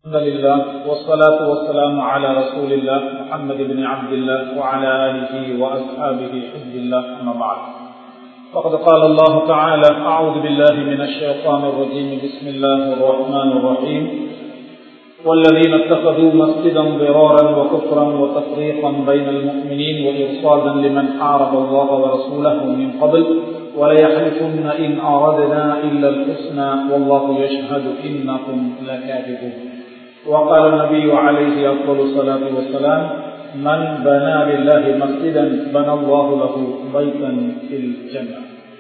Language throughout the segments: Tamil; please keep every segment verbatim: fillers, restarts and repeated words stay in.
الحمد لله والصلاة والسلام على رسول الله محمد بن عبد الله وعلى آله وأصحابه حزب الله أما بعد فقد قال الله تعالى أعوذ بالله من الشيطان الرجيم بسم الله الرحمن الرحيم والذين اتخذوا مسجدا ضرارا وكفرا وتفريقا بين المؤمنين وإرصادا لمن حارب الله ورسوله من قبل وليحلفن إن أردنا إلا الحسنى والله يشهد إنكم لكاذبون وقال النبي عليه أفضل الصلاة والسلام من بنى لله مسجدا بنى الله له بيتا في الجنة.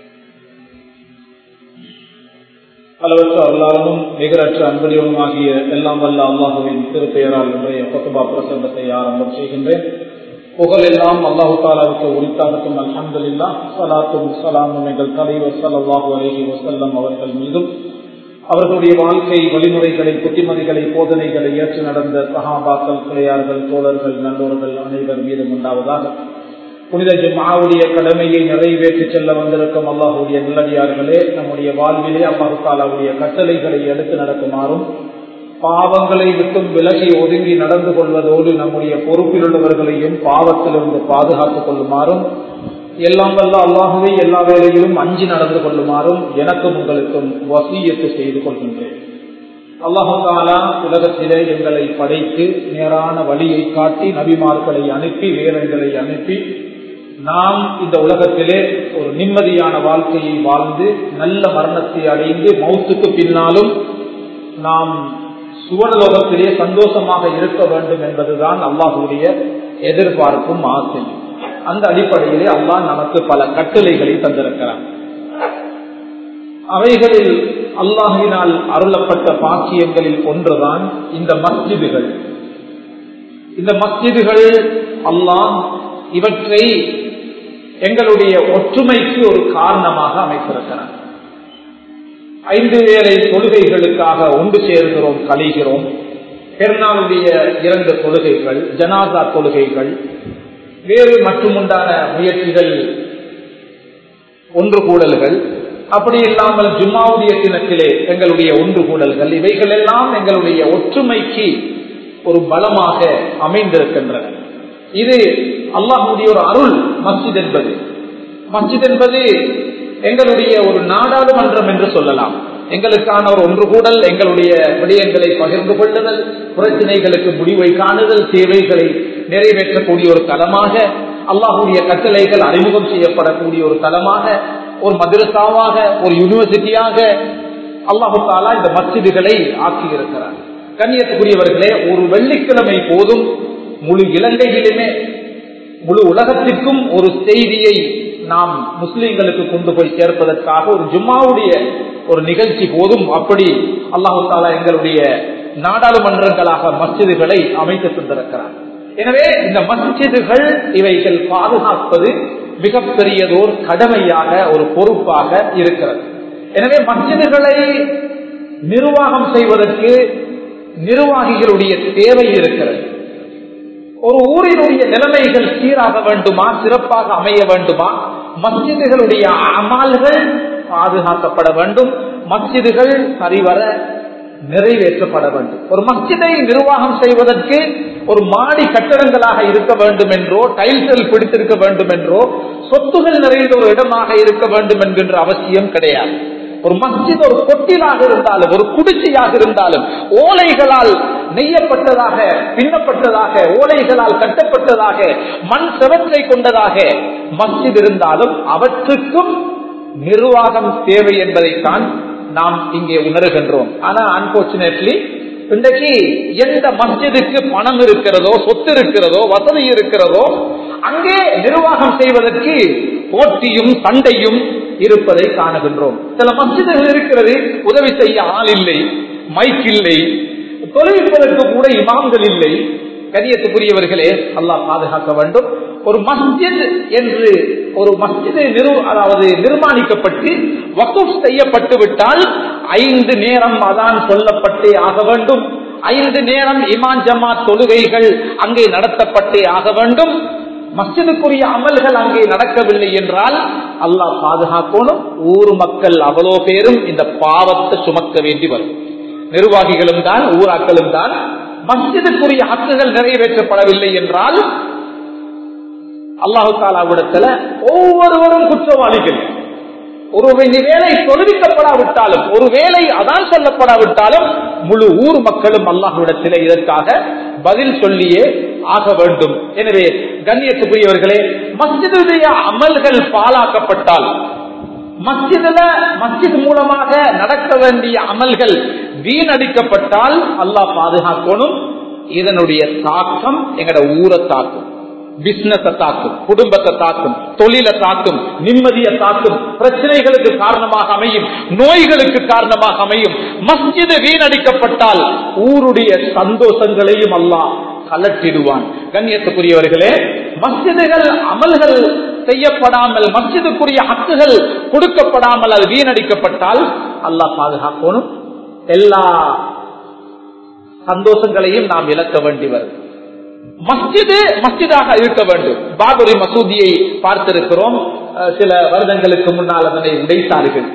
அளவற்ற அல்லாஹ்வும் நிகரற்ற அன்புடையவனுமாகிய எல்லாம் வல்ல அல்லாஹுவின் திருப்பெயரால் இன்றைய குத்பா பிரசங்கத்தை ஆரம்பம் செய்கின்றேன். புகழ் எல்லாம் அல்லாஹு தஆலாவுக்கு உரித்தாகட்டும். அல்ஹம்துலில்லாஹ். ஸலாத்தும் ஸலாமும் எங்கள் தலைவர் ஸல்லல்லாஹு அலைஹி வஸல்லம் அவர்கள் மீதும் அவர்களுடைய வாழ்க்கை வழிமுறைகளை புத்திமதிகளை போதனைகளை ஏற்று நடந்த சஹாபாக்கள் கிளையார்கள் தோழர்கள் நல்லோர்கள் அனைவர் மீதும் உண்டாவதாக. புனித ஜும்ஆவுடைய கடமையை நிறைவேற்றி செல்ல வந்திருக்கும் அல்லாஹுடைய நல்லடியார்களே, நம்முடைய வாழ்விலே அல்லாஹு தஆலாவுடைய கட்டளைகளை எடுத்து நடக்குமாறும் பாவங்களை விட்டும் விலகி ஒதுங்கி நடந்து கொள்வதோடு நம்முடைய பொறுப்பில் உள்ளவர்களையும் பாவத்திலிருந்து பாதுகாத்துக் கொள்ளுமாறும் எல்லாம் வல்ல அல்லாஹுவை எல்லா வேளையிலும் அஞ்சி நடந்து கொள்ளுமாறும் எனக்கும் உங்களுக்கும் வசியத்து செய்து கொள்கின்றேன். அல்லாஹு தஆலா உலகத்திலே எங்களை படைத்து நேரான வழியை காட்டி நபிமார்களை அனுப்பி வேதங்களை அனுப்பி நாம் இந்த உலகத்திலே ஒரு நிம்மதியான வாழ்க்கையை வாழ்ந்து நல்ல மரணத்தை அடைந்து மௌத்துக்கு பின்னாலும் நாம் சுவனலோகத்திலே சந்தோஷமாக இருக்க வேண்டும் என்பதுதான் அல்லாஹுடைய எதிர்பார்ப்பும் ஆசை. அந்த அடிப்படையிலே அல்லாஹ் நமக்கு பல கட்டளைகளை தந்திருக்கிறார். அவைகளில் அல்லாஹ்வினால் அருளப்பட்ட பாக்கியங்களில் ஒன்றுதான் இந்த மஸ்ஜிதுகள். இந்த மஸ்ஜிதுகள் அல்லாஹ் இவற்றை எங்களுடைய ஒற்றுமைக்கு ஒரு காரணமாக அமைத்திருக்கிறார். ஐந்து வேளை தொழுகைகளுக்காக ஒன்று சேர்கிறோம், கழிகிறோம். பெருநாளுடைய இரண்டு தொழுகைகள், ஜனாசா தொழுகைகள், வேறு மற்றும் உண்டான முயற்சிகள், ஒன்று கூடல்கள், அப்படி இல்லாமல் ஜும்மாவுடைய தினத்திலே எங்களுடைய ஒன்று கூடல்கள், இவைகள் எல்லாம் எங்களுடைய ஒற்றுமைக்கு ஒரு பலமாக அமைந்திருக்கின்றன. இது அல்லாஹ்வுடைய ஒரு அருள். மஸ்ஜித் என்பது மஸ்ஜித் என்பது எங்களுடைய ஒரு நாடாளுமன்றம் என்று சொல்லலாம். எங்களுக்கான ஒரு ஒன்று கூடல், எங்களுடைய விடயங்களை பகிர்ந்து கொள்ளுதல், பிரச்சனைகளுக்கு முடிவை காணுதல், தேவைகளை நிறைவேற்றக்கூடிய ஒரு தலமாக, அல்லாஹ்வுடைய கட்டளைகள் அறிமுகம் செய்யப்படக்கூடிய ஒரு தலமாக, ஒரு மதரசாவாக, ஒரு யூனிவர்சிட்டியாக அல்லாஹு தஆலா இந்த மஸ்ஜிதுகளை ஆக்கி இருக்கிறார். கண்ணியத்துக்குரியவர்களே, ஒரு வெள்ளிக்கிழமை போதும் முழு இலங்கையிலுமே முழு உலகத்திற்கும் ஒரு செய்தியை நாம் முஸ்லிம்களுக்கு கொண்டு போய் சேர்ப்பதற்காக ஒரு ஜும்மாவுடைய ஒரு நிகழ்ச்சி போதும். அப்படி அல்லாஹு தஆலா எங்களுடைய நாடாளுமன்றங்களாக மஸ்ஜிதுகளை அமைத்து தந்திருக்கிறார். எனவே இந்த மஸ்ஜிதுகள் இவைகள் பாதுகாப்பது மிகப்பெரியதோர் கடமையாக ஒரு பொறுப்பாக இருக்கிறது. எனவே மஸ்ஜிதுகளை நிர்வாகம் செய்வதற்கு நிர்வாகிகளுடைய தேவை இருக்கிறது. ஒரு ஊரினுடைய நிலைமைகள் சீராக வேண்டுமா, சிறப்பாக அமைய வேண்டுமா, மஸ்ஜிதுகளுடைய அமல்கள் பாதுகாக்கப்பட வேண்டும், மஸ்ஜிதுகள் சரிவர நிறைவேற்றப்பட வேண்டும். ஒரு மஸ்ஜிதை நிர்வாகம் செய்வதற்கு ஒரு மாடி கட்டடங்களாக இருக்க வேண்டும் என்றோ, டைல்கள் பிடித்திருக்க வேண்டும் என்றோ, சொத்துகள் நிறைந்த ஒரு இடமாக இருக்க வேண்டும் என்கின்ற அவசியம் கிடையாது. ஒரு மஸ்ஜித் ஒரு கொட்டிலாக இருந்தாலும், ஒரு குடிசையாக இருந்தாலும், ஓலைகளால் நெய்யப்பட்டதாக, பின்னப்பட்டதாக, ஓலைகளால் கட்டப்பட்டதாக, மண் செவற்றை கொண்டதாக மஸ்ஜித் இருந்தாலும் அவற்றுக்கும் நிர்வாகம் தேவை என்பதைத்தான் நாம் இங்கே உணர்கின்றோம். ஆனா அன்பார்ச்சுனேட்லி இன்றைக்கு எந்த மஸ்ஜிதுக்கு பணம் இருக்கிறதோ, சொத்து இருக்கிறதோ, வசதி இருக்கிறதோ, அங்கே நிர்வாகம் செய்வதற்கு போட்டியும் சண்டையும் இருப்பதை காணுகின்றோம். சில மஸ்ஜிதுகள் இருக்கிறது, உதவி செய்ய ஆள் இல்லை, மைக் இல்லை, தொழுவிப்பதற்கு கூட இமாம்கள் இல்லை. கண்ணியத்துக்குரியவர்களே, அல்லாஹ் பாதுகாக்க வேண்டும். ஒரு மஸ்ஜித் என்று ஒரு மஸ்ஜித் அதாவது நிர்மாணிக்கப்பட்டு வக்ஃப் செய்யப்பட்டு விட்டால் ஐந்து நேரம் அதான் சொல்லப்பட்டே ஆக வேண்டும். ஐந்து நேரம் இமாம் ஜமாத் தொழுகைகள் அங்கே நடத்தப்பட்டே ஆக வேண்டும். மஸ்ஜிதுக்குரிய அமல்கள் அங்கே நடக்கவில்லை என்றால் அல்லாஹ் பாதுகாக்கணும். ஊர் மக்கள் அவ்வளோ பேரும் இந்த பாவத்தை சுமக்க வேண்டி வரும். நிர்வாகிகளும் தான், ஊராக்களும் தான். மஸ்ஜிதுக்குரிய ஹக்குகள் நிறைவேற்றப்படவில்லை என்றால் அல்லாஹு தஆலாவிடத்துல ஒவ்வொருவரும் குற்றவாளிகள். ஒரு வேளை தொழுவிக்கப்படாவிட்டாலும், ஒரு வேளை அதான் சொல்லப்படாவிட்டாலும் முழு ஊர் மக்களும் அல்லாஹ்விடத்திலே இதற்காக பதில் சொல்லியே ஆக வேண்டும். எனவே கண்ணியத்துக்குரியவர்களே, மஸ்ஜிதுடைய அமல்கள் பாழாக்கப்பட்டால், மஸ்ஜிதுல மஸ்ஜித் மூலமாக நடக்க வேண்டிய அமல்கள் வீணடிக்கப்பட்டால் அல்லாஹ் பாதுகாக்கணும். இதனுடைய தாக்கம் எங்கட ஊரை தாக்கும், பிசினஸை தாக்கும், குடும்பத்தை தாக்கும், தொழிலை தாக்கும், நிம்மதியை தாக்கும், பிரச்சனைகளுக்கு காரணமாக அமையும், நோய்களுக்கு காரணமாக அமையும். மஸ்ஜிது வீணடிக்கப்பட்டால் ஊருடைய சந்தோஷங்களையும் அல்லாஹ் கலட்டிடுவான். கண்ணியத்துக்குரியவர்களே, மஸ்ஜிதுகள் அமல்கள் செய்யப்படாமல், மஸ்ஜிதுக்குரிய ஹக்குகள் கொடுக்கப்படாமல் அது வீணடிக்கப்பட்டால் அல்லாஹ் பாதுகாக்கணும். எல்லா சந்தோஷங்களையும் நாம் இழக்க வேண்டி வரும். மஸ்ஜிது மஸ்ஜிதாக இருக்க வேண்டும். பாபரி மசூதியை பார்த்திருக்கிறோம். சில வருடங்களுக்கு முன்னால் அதனை உடைத்தார்கள்.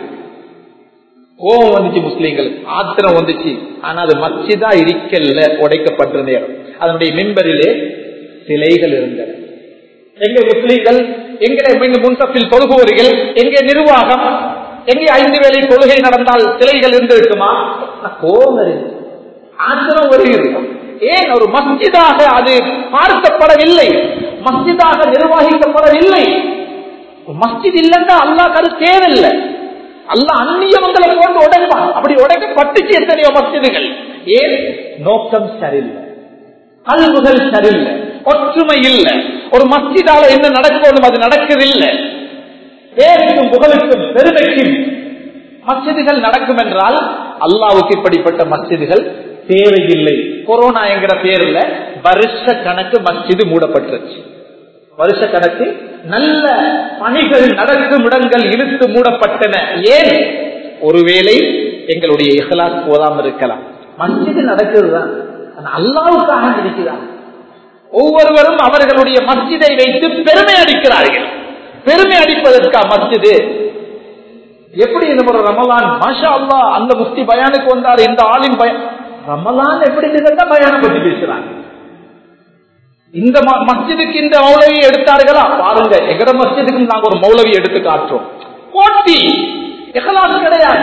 கோபம் வந்துச்சு, முஸ்லீம்கள் ஆத்திரம் வந்துச்சு. ஆனா அது மஸ்ஜிதா இருக்கல்ல, உடைக்கப்பட்ட நேரம் அதனுடைய மிம்பரிலே சிலைகள் இருந்தன. எங்க முஸ்லீம்கள், எங்கே முன்சப்பில் தொழுகுவர்கள், எங்கே நிர்வாகம், எங்கே ஐந்து வேளை தொழுகை நடந்தால் சிலைகள் இருந்திருக்குமா? கோபம் வருது, ஆத்திரம் வருகிறது. ஏன்? ஒரு மஸ்ஜிதாக அது பார்க்கப்படவில்லை, மஸ்ஜிதாக நிர்வகிக்கப்படவில்லை. மஸ்ஜித் இல்லைன்னா அல்லாஹ் அது தேவையில்லை. அல்லாஹ் அந்நியவங்களை போட்டு உடைப்பான். அப்படி உடைக்கப்பட்டுச்சு எத்தனையோ மஸ்ஜிதுகள். ஏன்? நோக்கம் சரியில்லை, கல்வுகள் சரியில்லை, ஒற்றுமை இல்லை. ஒரு மஸ்ஜிதால என்ன நடக்கணும் அது நடக்கவில்லை. பேருக்கும் புகழுக்கும் பெருமைக்கும் மஸ்ஜிதுகள் நடக்கும் என்றால் அல்லாஹ்வுக்கு இப்படிப்பட்ட மஸ்ஜிதுகள் தேவையில்லை. கொரோனா என்கிற பேர்ல வருஷ கணக்கு மஸ்ஜிது மூடப்பட்டுருச்சு. வருஷ கணக்கு நல்ல பணிகள் நடக்கும் இடங்கள் இழுத்து மூடப்பட்டன. ஏன்? ஒருவேளை எங்களுடைய இஹ்லாஸ் போதாமல் இருக்கலாம். மஸ்ஜிது நடக்கிறது தான், அல்லாஹ்வுக்காக இருக்கிறார். ஒவ்வொருவரும் அவர்களுடைய மஸ்ஜிதை வைத்து பெருமை அடிக்கிறார்கள். பெருமை அடிப்பதற்கா மஸ்ஜிது? எப்படி இந்த ஒரு ரமலான் மாஷா அல்லாஹ் அந்த முஃப்தி பயானுக்கு வந்தார், இந்த ஆலிம் பயான், ரமலான் எப்படி பயானம் பற்றி பேசுறாங்க. இந்த மஸ்ஜிதுக்கு இந்த மௌலவியை எடுத்தார்களா பாருங்க, எங்கட மஸ்ஜிதுக்கு நாங்க ஒரு மௌலவி எடுத்து காட்டுறோம். போட்டி, இஹ்லாஸ் கிடையாது.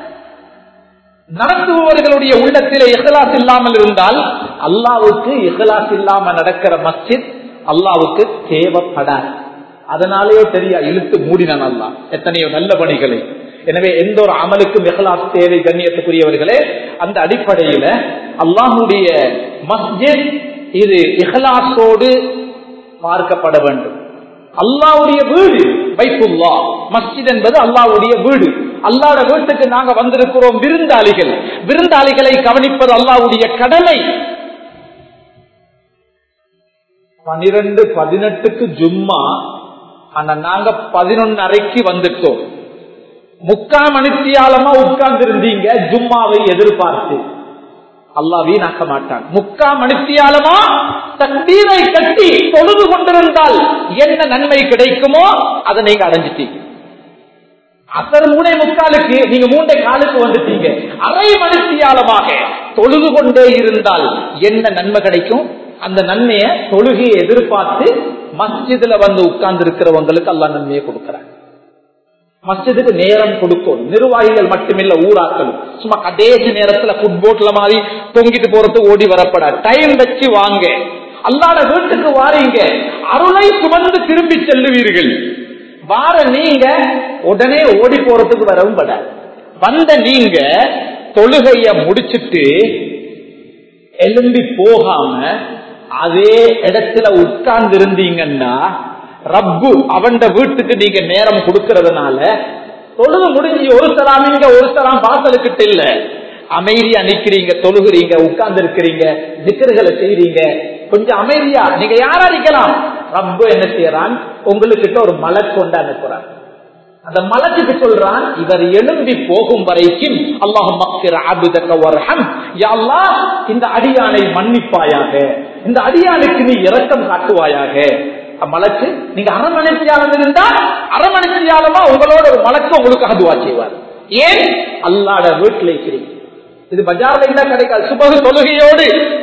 நடத்துபவர்களுடைய உள்ளத்திலே இஹ்லாஸ் இல்லாமல் இருந்தால் அல்லாஹ்வுக்கு இஹ்லாஸ் இல்லாம நடக்கிற மஸ்ஜித் அல்லாஹ்வுக்கு தேவைப்படாது. அதனாலேயோ தெரியா இழுத்து மூடினான் அல்லாஹ் எத்தனையோ நல்ல பணிகளை. எனவே எந்த ஒரு அமலுக்கும் இஹ்லாஸ் தேவை. கண்ணியத்துக்குரியவர்களே, அந்த அடிப்படையில அல்லாஹ்வுடைய மஸ்ஜித் இது இஹ்லாஸோடு பார்க்கப்பட வேண்டும். அல்லாஹ்வுடைய வீடு பைத்துல்லாஹ், மஸ்ஜித் என்பது அல்லாஹ்வுடைய வீடு. அல்லாஹ்வுடைய வீட்டுக்கு நாங்க வந்திருக்கிறோம் விருந்தாளிகள். விருந்தாளிகளை கவனிப்பது அல்லாஹ்வுடைய கடமை. பனிரெண்டு பதினெட்டுக்கு ஜும்மா, ஆனா நாங்க பதினொன்னரைக்கு வந்துட்டோம். முக்கால் மணித்தியாலமா உட்கார்ந்து இருந்தீங்க ஜும்மாவை எதிர்பார்த்து. அல்லாஹ் வீணாக்க மாட்டான். முக்கால் மணித்தியாலமா தக்பீரை கட்டி தொழுது கொண்டிருந்தால் என்ன நன்மை கிடைக்குமோ அதை நீங்க அடைஞ்சிட்டீங்க. அசர் மூணே முக்காலுக்கு நீங்க மூன்றே காலுக்கு வந்துட்டீங்க. அரை மணித்தியாலமாக தொழுது கொண்டே இருந்தால் என்ன நன்மை கிடைக்கும்? அந்த நன்மையை தொழுகையை எதிர்பார்த்து மஸ்ஜிதுல வந்து உட்கார்ந்து இருக்கிறவங்களுக்கு அல்லாஹ் நன்மையை கொடுக்கிறார். மஸ்ஜிதுக்கு நேரம் கொடுக்கும். நிர்வாகிகள் மட்டுமில்ல, ஊராக்கள் சும்மா கடைசி நேரத்துல ஃபுட்போட்ல மாதிரி தொங்கிட்டு போறது ஓடி வரப்பட டைம் வச்சு வாங்க. அல்லாஹ்வுடைய வீட்டுக்கு வாரீங்க, அருளை சுமந்து திரும்பி செல்லுவீர்கள். வார நீங்க உடனே ஓடி போறதுக்கு வரவும் பட. வந்த நீங்க தொழுகைய முடிச்சுட்டு எழும்பி போகாம அதே இடத்துல உட்கார்ந்து இருந்தீங்கன்னா ரப்பு அவன் வீட்டுக்கு நீங்க நேரம் கொடுக்கறதுனால தொழுது முடிஞ்சு ஒரு சலாம் இங்க ஒரு சலாம் வாசலுக்கிட்ட இல்ல, அமைதியா நிக்கிறீங்க, தொழுகிறீங்க, உட்கார்ந்து இருக்கிறீங்க, திக்ருகளை செய்றீங்க, கொஞ்சம் அமைதியா நீங்க யாரா இருக்கலாம். ரப்பு என்ன செய்யறான்? உங்களுக்கிட்ட ஒரு மலக்கு கொண்டு அனுப்புறான். அந்த மலக்குக்கு சொல்றான், இவர் எழும்பி போகும் வரைக்கும் அல்லாஹும்ம அக்ஃபிர் அப்தக வர்ஹம், யா அல்லாஹ் இந்த அடியானை மன்னிப்பாயாக, இந்த அடியானுக்கு நீ இரக்கம் காட்டுவாயாக. மலக்கு நீங்க அரமணித்தியாலம் இருந்தா அரமணித்தியாலமா உங்களோட ஒரு மலக்கு உங்களுக்கு துஆ செய்வார். ஏன்? அல்லாஹ்வுடைய வீட்டில் இருக்கிறீங்க. இது பஜார்ல இருந்தா கிடைக்காது. சுபஹ் தொழுகையோடு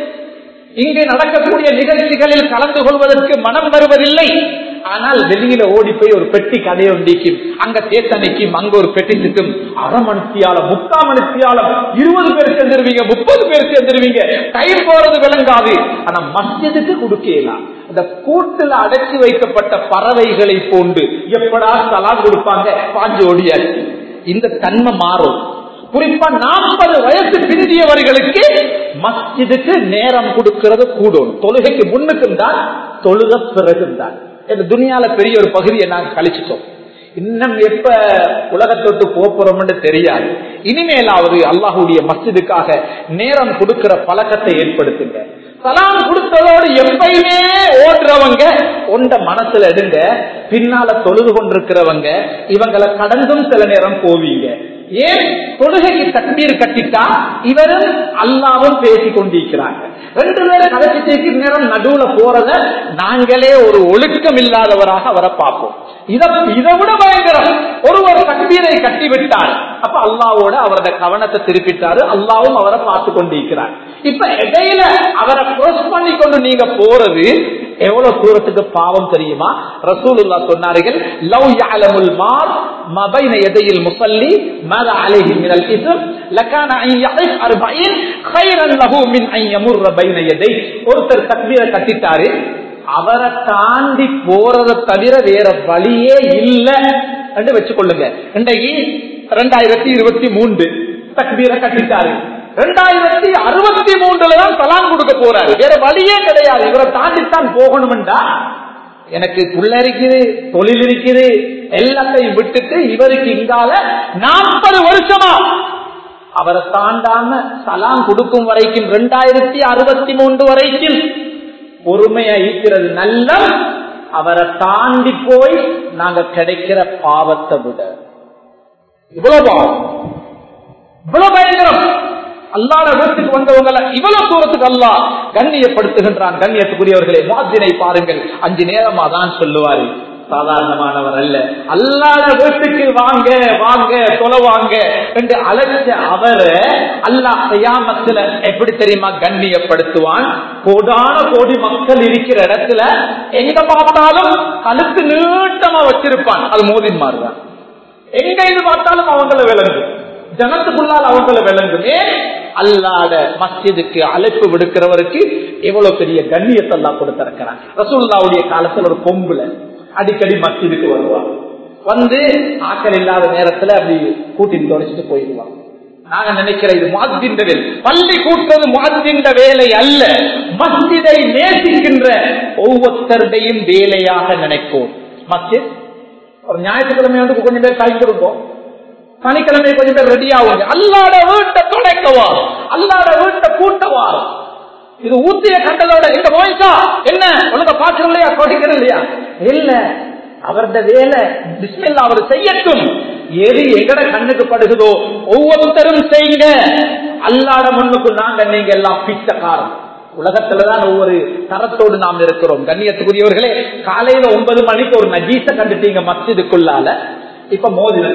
இங்கு நடக்கக்கூடிய நிகழ்ச்சிகளில் கலந்து கொள்வதற்கு மனம் வருவதில்லை. ஆனால் வெளியில ஓடி போய் ஒரு பெட்டி கடையை ஒண்டிக்கும், அங்க தேத்தனைக்கும், அங்க ஒரு பெட்டி சிட்டும், அரை மணித்தியாலம் முக்கால் மணித்தியாலம் இருபது பேர் சேர்ந்துருவீங்க, முப்பது பேர் சேர்ந்துருவீங்க, டைம் போறது விளங்காது. ஆனா மஸ்ஜிதுக்கு கொடுக்கலாம். இந்த கூட்டுல அடைச்சி வைக்கப்பட்ட பறவைகளை போன்று எப்படா சலாம் கொடுப்பாங்க, பாஞ்சு ஓடியாச்சு. இந்த தன்மை மாறும். குறிப்பா நாற்பது வயசு பிந்தியவர்களுக்கு மஸ்ஜிதுக்கு நேரம் கொடுக்கிறது கூடும். தொழுகைக்கு முன்னுக்கும் தான், தொழுக பிறகும் தான். இந்த துனியால பெரிய ஒரு பகுதியை நாங்க கழிச்சிட்டோம். இன்னும் எப்ப உலகத்தொட்டு போறோம்னு தெரியாது. இனிமேலாவது அல்லாஹுடைய மஸ்ஜிதுக்காக நேரம் கொடுக்கிற பழக்கத்தை ஏற்படுத்துங்க. சலாம் கொடுத்ததோடு எப்பயுமே ஓடுறவங்க ஒன்ற மனசுல எடுங்க. பின்னால தொழுது கொண்டிருக்கிறவங்க இவங்களை கடந்தும் சில நேரம் போவீங்க. ஏன்? தொழுகைக்கு தக்பீர் கட்டிட்டா இவரும் அல்லாவும் பேசிக் கொண்டிருக்கிறாங்க. ரெண்டு பேரும் கடைசி நேரம் நடுவுல போறத நாங்களே ஒரு ஒழுக்கம் இல்லாதவராக அவரை பார்ப்போம். இதை விட பயங்கரம், ஒருவர் தக்பீரை கட்டிவிட்டார், அப்ப அல்லாவோட அவரது கவனத்தை திருப்பிட்டாரு, அல்லாவும் அவரை பார்த்து கொண்டிருக்கிறார். இப்ப இடையில அவரை கிராஸ் பண்ணி கொண்டு நீங்க போறது எவ்வளவு தூரத்துக்கு பாவம் தெரியுமா? ரசூலுல்லாஹ் சொன்னார்கள், லவ் யஅலமுல் மார் மா பைன யதையில் முஸல்லி மாதா அலைஹி மினல் இஸ்ம் லகான அன் யஹிஃப் அர்பஈன் கைரன் லஹு மின் அன் யமுர்ர பைன யதை. ஒருத்தர் தக்பீரை கட்டிட்டாரு, அவரை தாண்டி போறதை தவிர வேற வழியே இல்லை என்று வச்சுக்கொள்ளுங்க. இன்றைக்கு இரண்டாயிரத்தி இருபத்தி மூன்று தக்பீரை கட்டிட்டாரு, இரண்டாயிரத்தி அறுபத்தி மூன்றுல தான் சலாம் கொடுக்க போறாரு. வேற வழியே கிடையாது, இவரை தாண்டித்தான் போகணும்டா. எனக்கு புள்ள இருக்குது, தொழில் இருக்குது, எல்லாத்தையும் விட்டுட்டு இவருக்கு இங்கால நாற்பது வருஷமா அவரை தாண்டாம சலாம் கொடுக்கும் வரைக்கும், இரண்டாயிரத்தி அறுபத்தி மூன்று வரைக்கும் பொறுமையா இருக்கிறது நல்ல. அவரை தாண்டி போய் நாங்க கிடைக்கிற பாவத்தை விட இவ்வளவு பாவம், இவ்வளவு பயங்கரம். அல்லாஹ் வீட்டுக்கு வந்தவங்களை இவ்வளவு தூரத்துக்கு அல்லாஹ் கண்ணியப்படுத்துகின்றான். கண்ணியத்துக்குரியவர்களே, முஅத்தினை பாருங்கள், அஞ்சு நேரமா தான் சொல்லுவாரு, சாதாரணமானவர் அல்ல. அல்லாஹ் வீட்டுக்கு வாங்க வாங்க தொலைவாங்க என்று அழைச்ச அவரை அல்லாஹ் கியாமத்துல எப்படி தெரியுமா கண்ணியப்படுத்துவான்? கோடான கோடி மக்கள் இருக்கிற இடத்துல எங்க பார்த்தாலும் கழுத்து நீட்டமா வச்சிருப்பான். அது மோதின் மாறுதான். எங்க இது பார்த்தாலும் அவங்கள விளங்கு, ஜனத்துக்குள்ளால் அவங்கள விளங்குமே. அல்லாஹ்வுடைய மஸ்ஜிதுக்கு அழைப்பு விடுக்கிறவருக்கு எவ்வளவு பெரிய கண்ணியத்தை அல்லாஹ் கொடுத்திருக்கிறான். ரசூலுல்லாஹ்வுடைய காலத்துல ஒரு பொம்புல அடிக்கடி மஸ்ஜிதுக்கு வருவாங்க. வந்து ஆக்கள் இல்லாத நேரத்துல அப்படி கூட்டிட்டு தொடச்சிட்டு போயிடுவாங்க. நாங்க நினைக்கிற இது முஅத்தின் வேலை, பள்ளி கூட்டுறது முஅத்தின் வேலை அல்ல, மஸ்ஜிதை நேசிக்கின்ற ஒவ்வொருத்தருடையும் வேலையாக நினைப்போம். மஸ்ஜித் ஒரு ஞாயிற்றுக்கிழமை வந்து கொஞ்சம் பேர் கழிந்திருப்போம், சனிக்கிழமை கொஞ்சம் பேர் ரெடி ஆகுங்க. அல்லாட வீட்டை துடைக்கவா, அல்லாட வீட்டை கூட்டவா. இது ஊத்திய கண்டதோட எங்க போயிட்டா என்ன ஒழுங்க பாக்குறது இல்லையா, துடைக்கிறது இல்லையா? இல்ல, அவருடைய வேலை பிஸ்மில்லா அவர் செய்யட்டும். எது எங்கட கண்ணுக்கு படுகுதோ ஒவ்வொருத்தரும் செய்யுங்க. அல்லாட முன்னுக்கு நாங்க நீங்க எல்லாம் பிச்சைக்காரன். உலகத்துலதான் ஒவ்வொரு தரத்தோடு நாம் இருக்கிறோம். கண்ணியத்துக்குரியவர்களே, காலையில ஒன்பது மணிக்கு ஒரு நஜீஸ கண்டுட்டீங்க மஸ்ஜிதுக்குள்ளால, இப்ப மோதின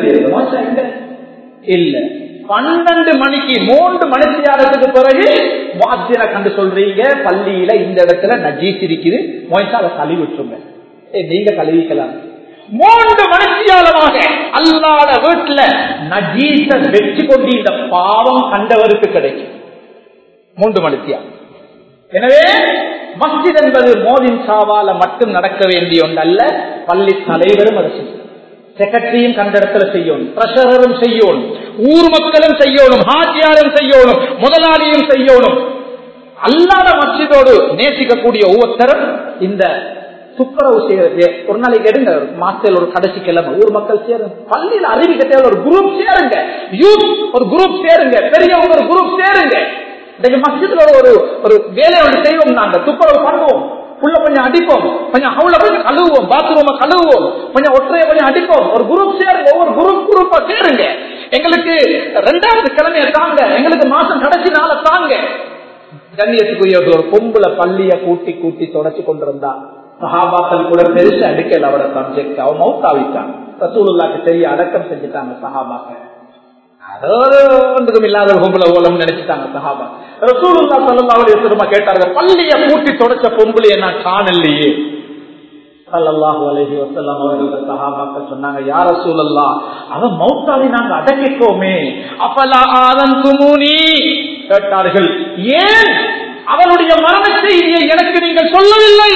இல்ல, பன்னெண்டு மணிக்கு மூன்று மணித்தியாரத்துக்கு பிறகு முஅத்தினை கண்டு சொல்றீங்க பள்ளியில இந்த இடத்துல நஜீஸ் இருக்குது, மோய்சா அதை கழுவி விட்டுருங்க. நீங்க கழுவிக்கலாம். மூன்று மணித்தியாலமாக அல்லாத வீட்டுல நஜீஸ வெற்றி கொண்டு இந்த பாவம் கண்டவருக்கு கிடைக்கும். மூன்று மணித்தியாலம். எனவே மஸ்ஜித் என்பது மோதின் சாவால மட்டும் நடக்க வேண்டிய ஒன்றல்ல, பள்ளி தலைவரும் அதை செய்யும், செக்ரட்டரியும் கண்ட இடத்துல செய்யணும், ட்ரெஷரரும் செய்யணும், ஊர் மக்களும் செய்யணும், ஹாஜியாரும் செய்யணும், முதலாளியும் செய்யணும். அல்லாத மஸ்ஜிதோடு நேசிக்கக்கூடிய ஒவ்வொருத்தரும் இந்த துப்புரவு செய்யறது ஒரு நாளைக்கு எடுங்க, மாசத்தில் ஒரு கடைசி கிழமை ஊர் மக்கள் சேருங்க, பள்ளியில் அறிவிக்க தேவை ஒரு குரூப் சேருங்க, யூத் ஒரு குரூப் சேருங்க, பெரியவங்க ஒரு குரூப் சேருங்க. மஸ்ஜித்ல ஒரு ஒரு வேலையை ஒன்று செய்வோம், நாங்க துப்புரவு பண்ணுவோம், புள்ள கொஞ்சம் அடிப்போம், கொஞ்சம் ஹவுல கொஞ்சம் கழுவுவோம், பாத்ரூம கழுவுவோம், கொஞ்சம் ஒற்றைய கொஞ்சம் அடிப்போம். ஒரு குரூப் சேருங்க, ஒவ்வொரு குரூப் குரூப்பா சேருங்க. எங்களுக்கு ரெண்டாவது கிழமைய தாங்க, எங்களுக்கு மாசம் கடைசி நாள தாங்க. கண்ணியத்துக்குரிய ஒரு பொம்புல பள்ளிய கூட்டி கூட்டி தொடச்சு கொண்டிருந்தா சஹாபாக்கள் கூட பெருசு அடிக்கல அவட சப்ஜெக்ட். அவன் மௌத்தாவிட்டான், ரசூலுல்லாஹ்க்கு தெரிய அடக்கம் செஞ்சுட்டாங்க சஹாபாக்கள். ஒன்றுக்கும் இல்லாத பொம்பளை ஓலம் நினைச்சுட்டாங்க சஹாபா. ரசூலுல்லாஹி ஸல்லல்லாஹு அலைஹி வஸல்லம் கேட்டார்கள், பள்ளியை கூட்டி தொடச்ச பொம்பளையை நான் காணலையே. ஸல்லல்லாஹு அலைஹி வஸல்லம் அவர்கள் சஹாபாக்கள் சொன்னாங்க, யா ரசூலல்லாஹ், அவன் மௌத்தாவை நாங்க அடக்கிட்டோமே, அஃபலா ஆதன்துமூனி கேட்டார்கள், ஏன் அவனுடைய மரண செய்தியை எனக்கு நீங்கள் சொல்லவில்லை?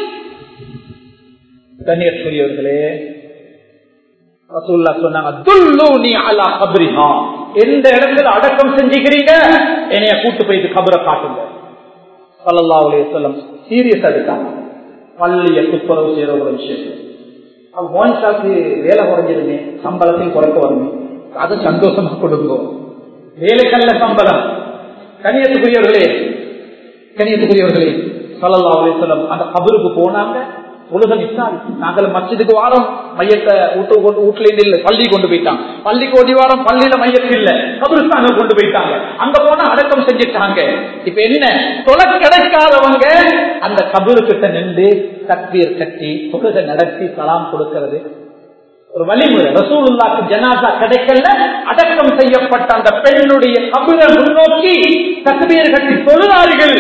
கண்ணியத்துக்குரியவர்களே, ரசூலுல்லாஹ் சொன்னாங்க, துல்லூனி அலா கப்ரிஹா, எந்த இடத்துல அடக்கம் செஞ்சுக்கிறீங்க என்னைய கூட்டு போயிட்டு கபரை காட்டுங்க. ஸல்லல்லாஹு அலைஹி வஸல்லம் சீரியஸ் எடுத்தாங்க. பள்ளியை துப்புரவு செய்யற ஒரு விஷயம், மோனிஷாக்கு வேலை குறைஞ்சிருமே, சம்பளத்தையும் குறைக்க வருமே, அது சந்தோஷமா கொடுங்க. வேலைக்கல்ல சம்பளம். கண்ணியத்துக்குரியவர்களே கண்ணியத்துக்குரியவர்களே ஸல்லல்லாஹு அலைஹி வஸல்லம் அந்த கபருக்கு போனாங்க. உலகம் இஸ்லாம், நாங்கள் மஸ்ஜிதுக்கு வாரம் மையத்தை வீட்டு வீட்டுல இருந்து இல்ல, பள்ளி கொண்டு போயிட்டாங்க. பள்ளிக்கு ஓடி வாரம் பள்ளியில மையத்து இல்ல, கபருஸ்தான கொண்டு போயிட்டாங்க. அங்க போனா அடக்கம் செஞ்சுட்டாங்க. இப்ப என்ன, தொலை கிடைக்காதவங்க அந்த கபரு கிட்ட நின்று தக்பீர் கட்டி தொழுகை நடத்தி சலாம் கொடுக்கிறது ஒரு வழிமுறை. ரசூலுல்லாஹ்க்கு ஜனாஸா கிடைக்கல, அடக்கம் செய்யப்பட்ட அந்த பெண்ணுடைய கபரை முன்னோக்கி தக்பீர் கட்டி தொழுதார்கள்.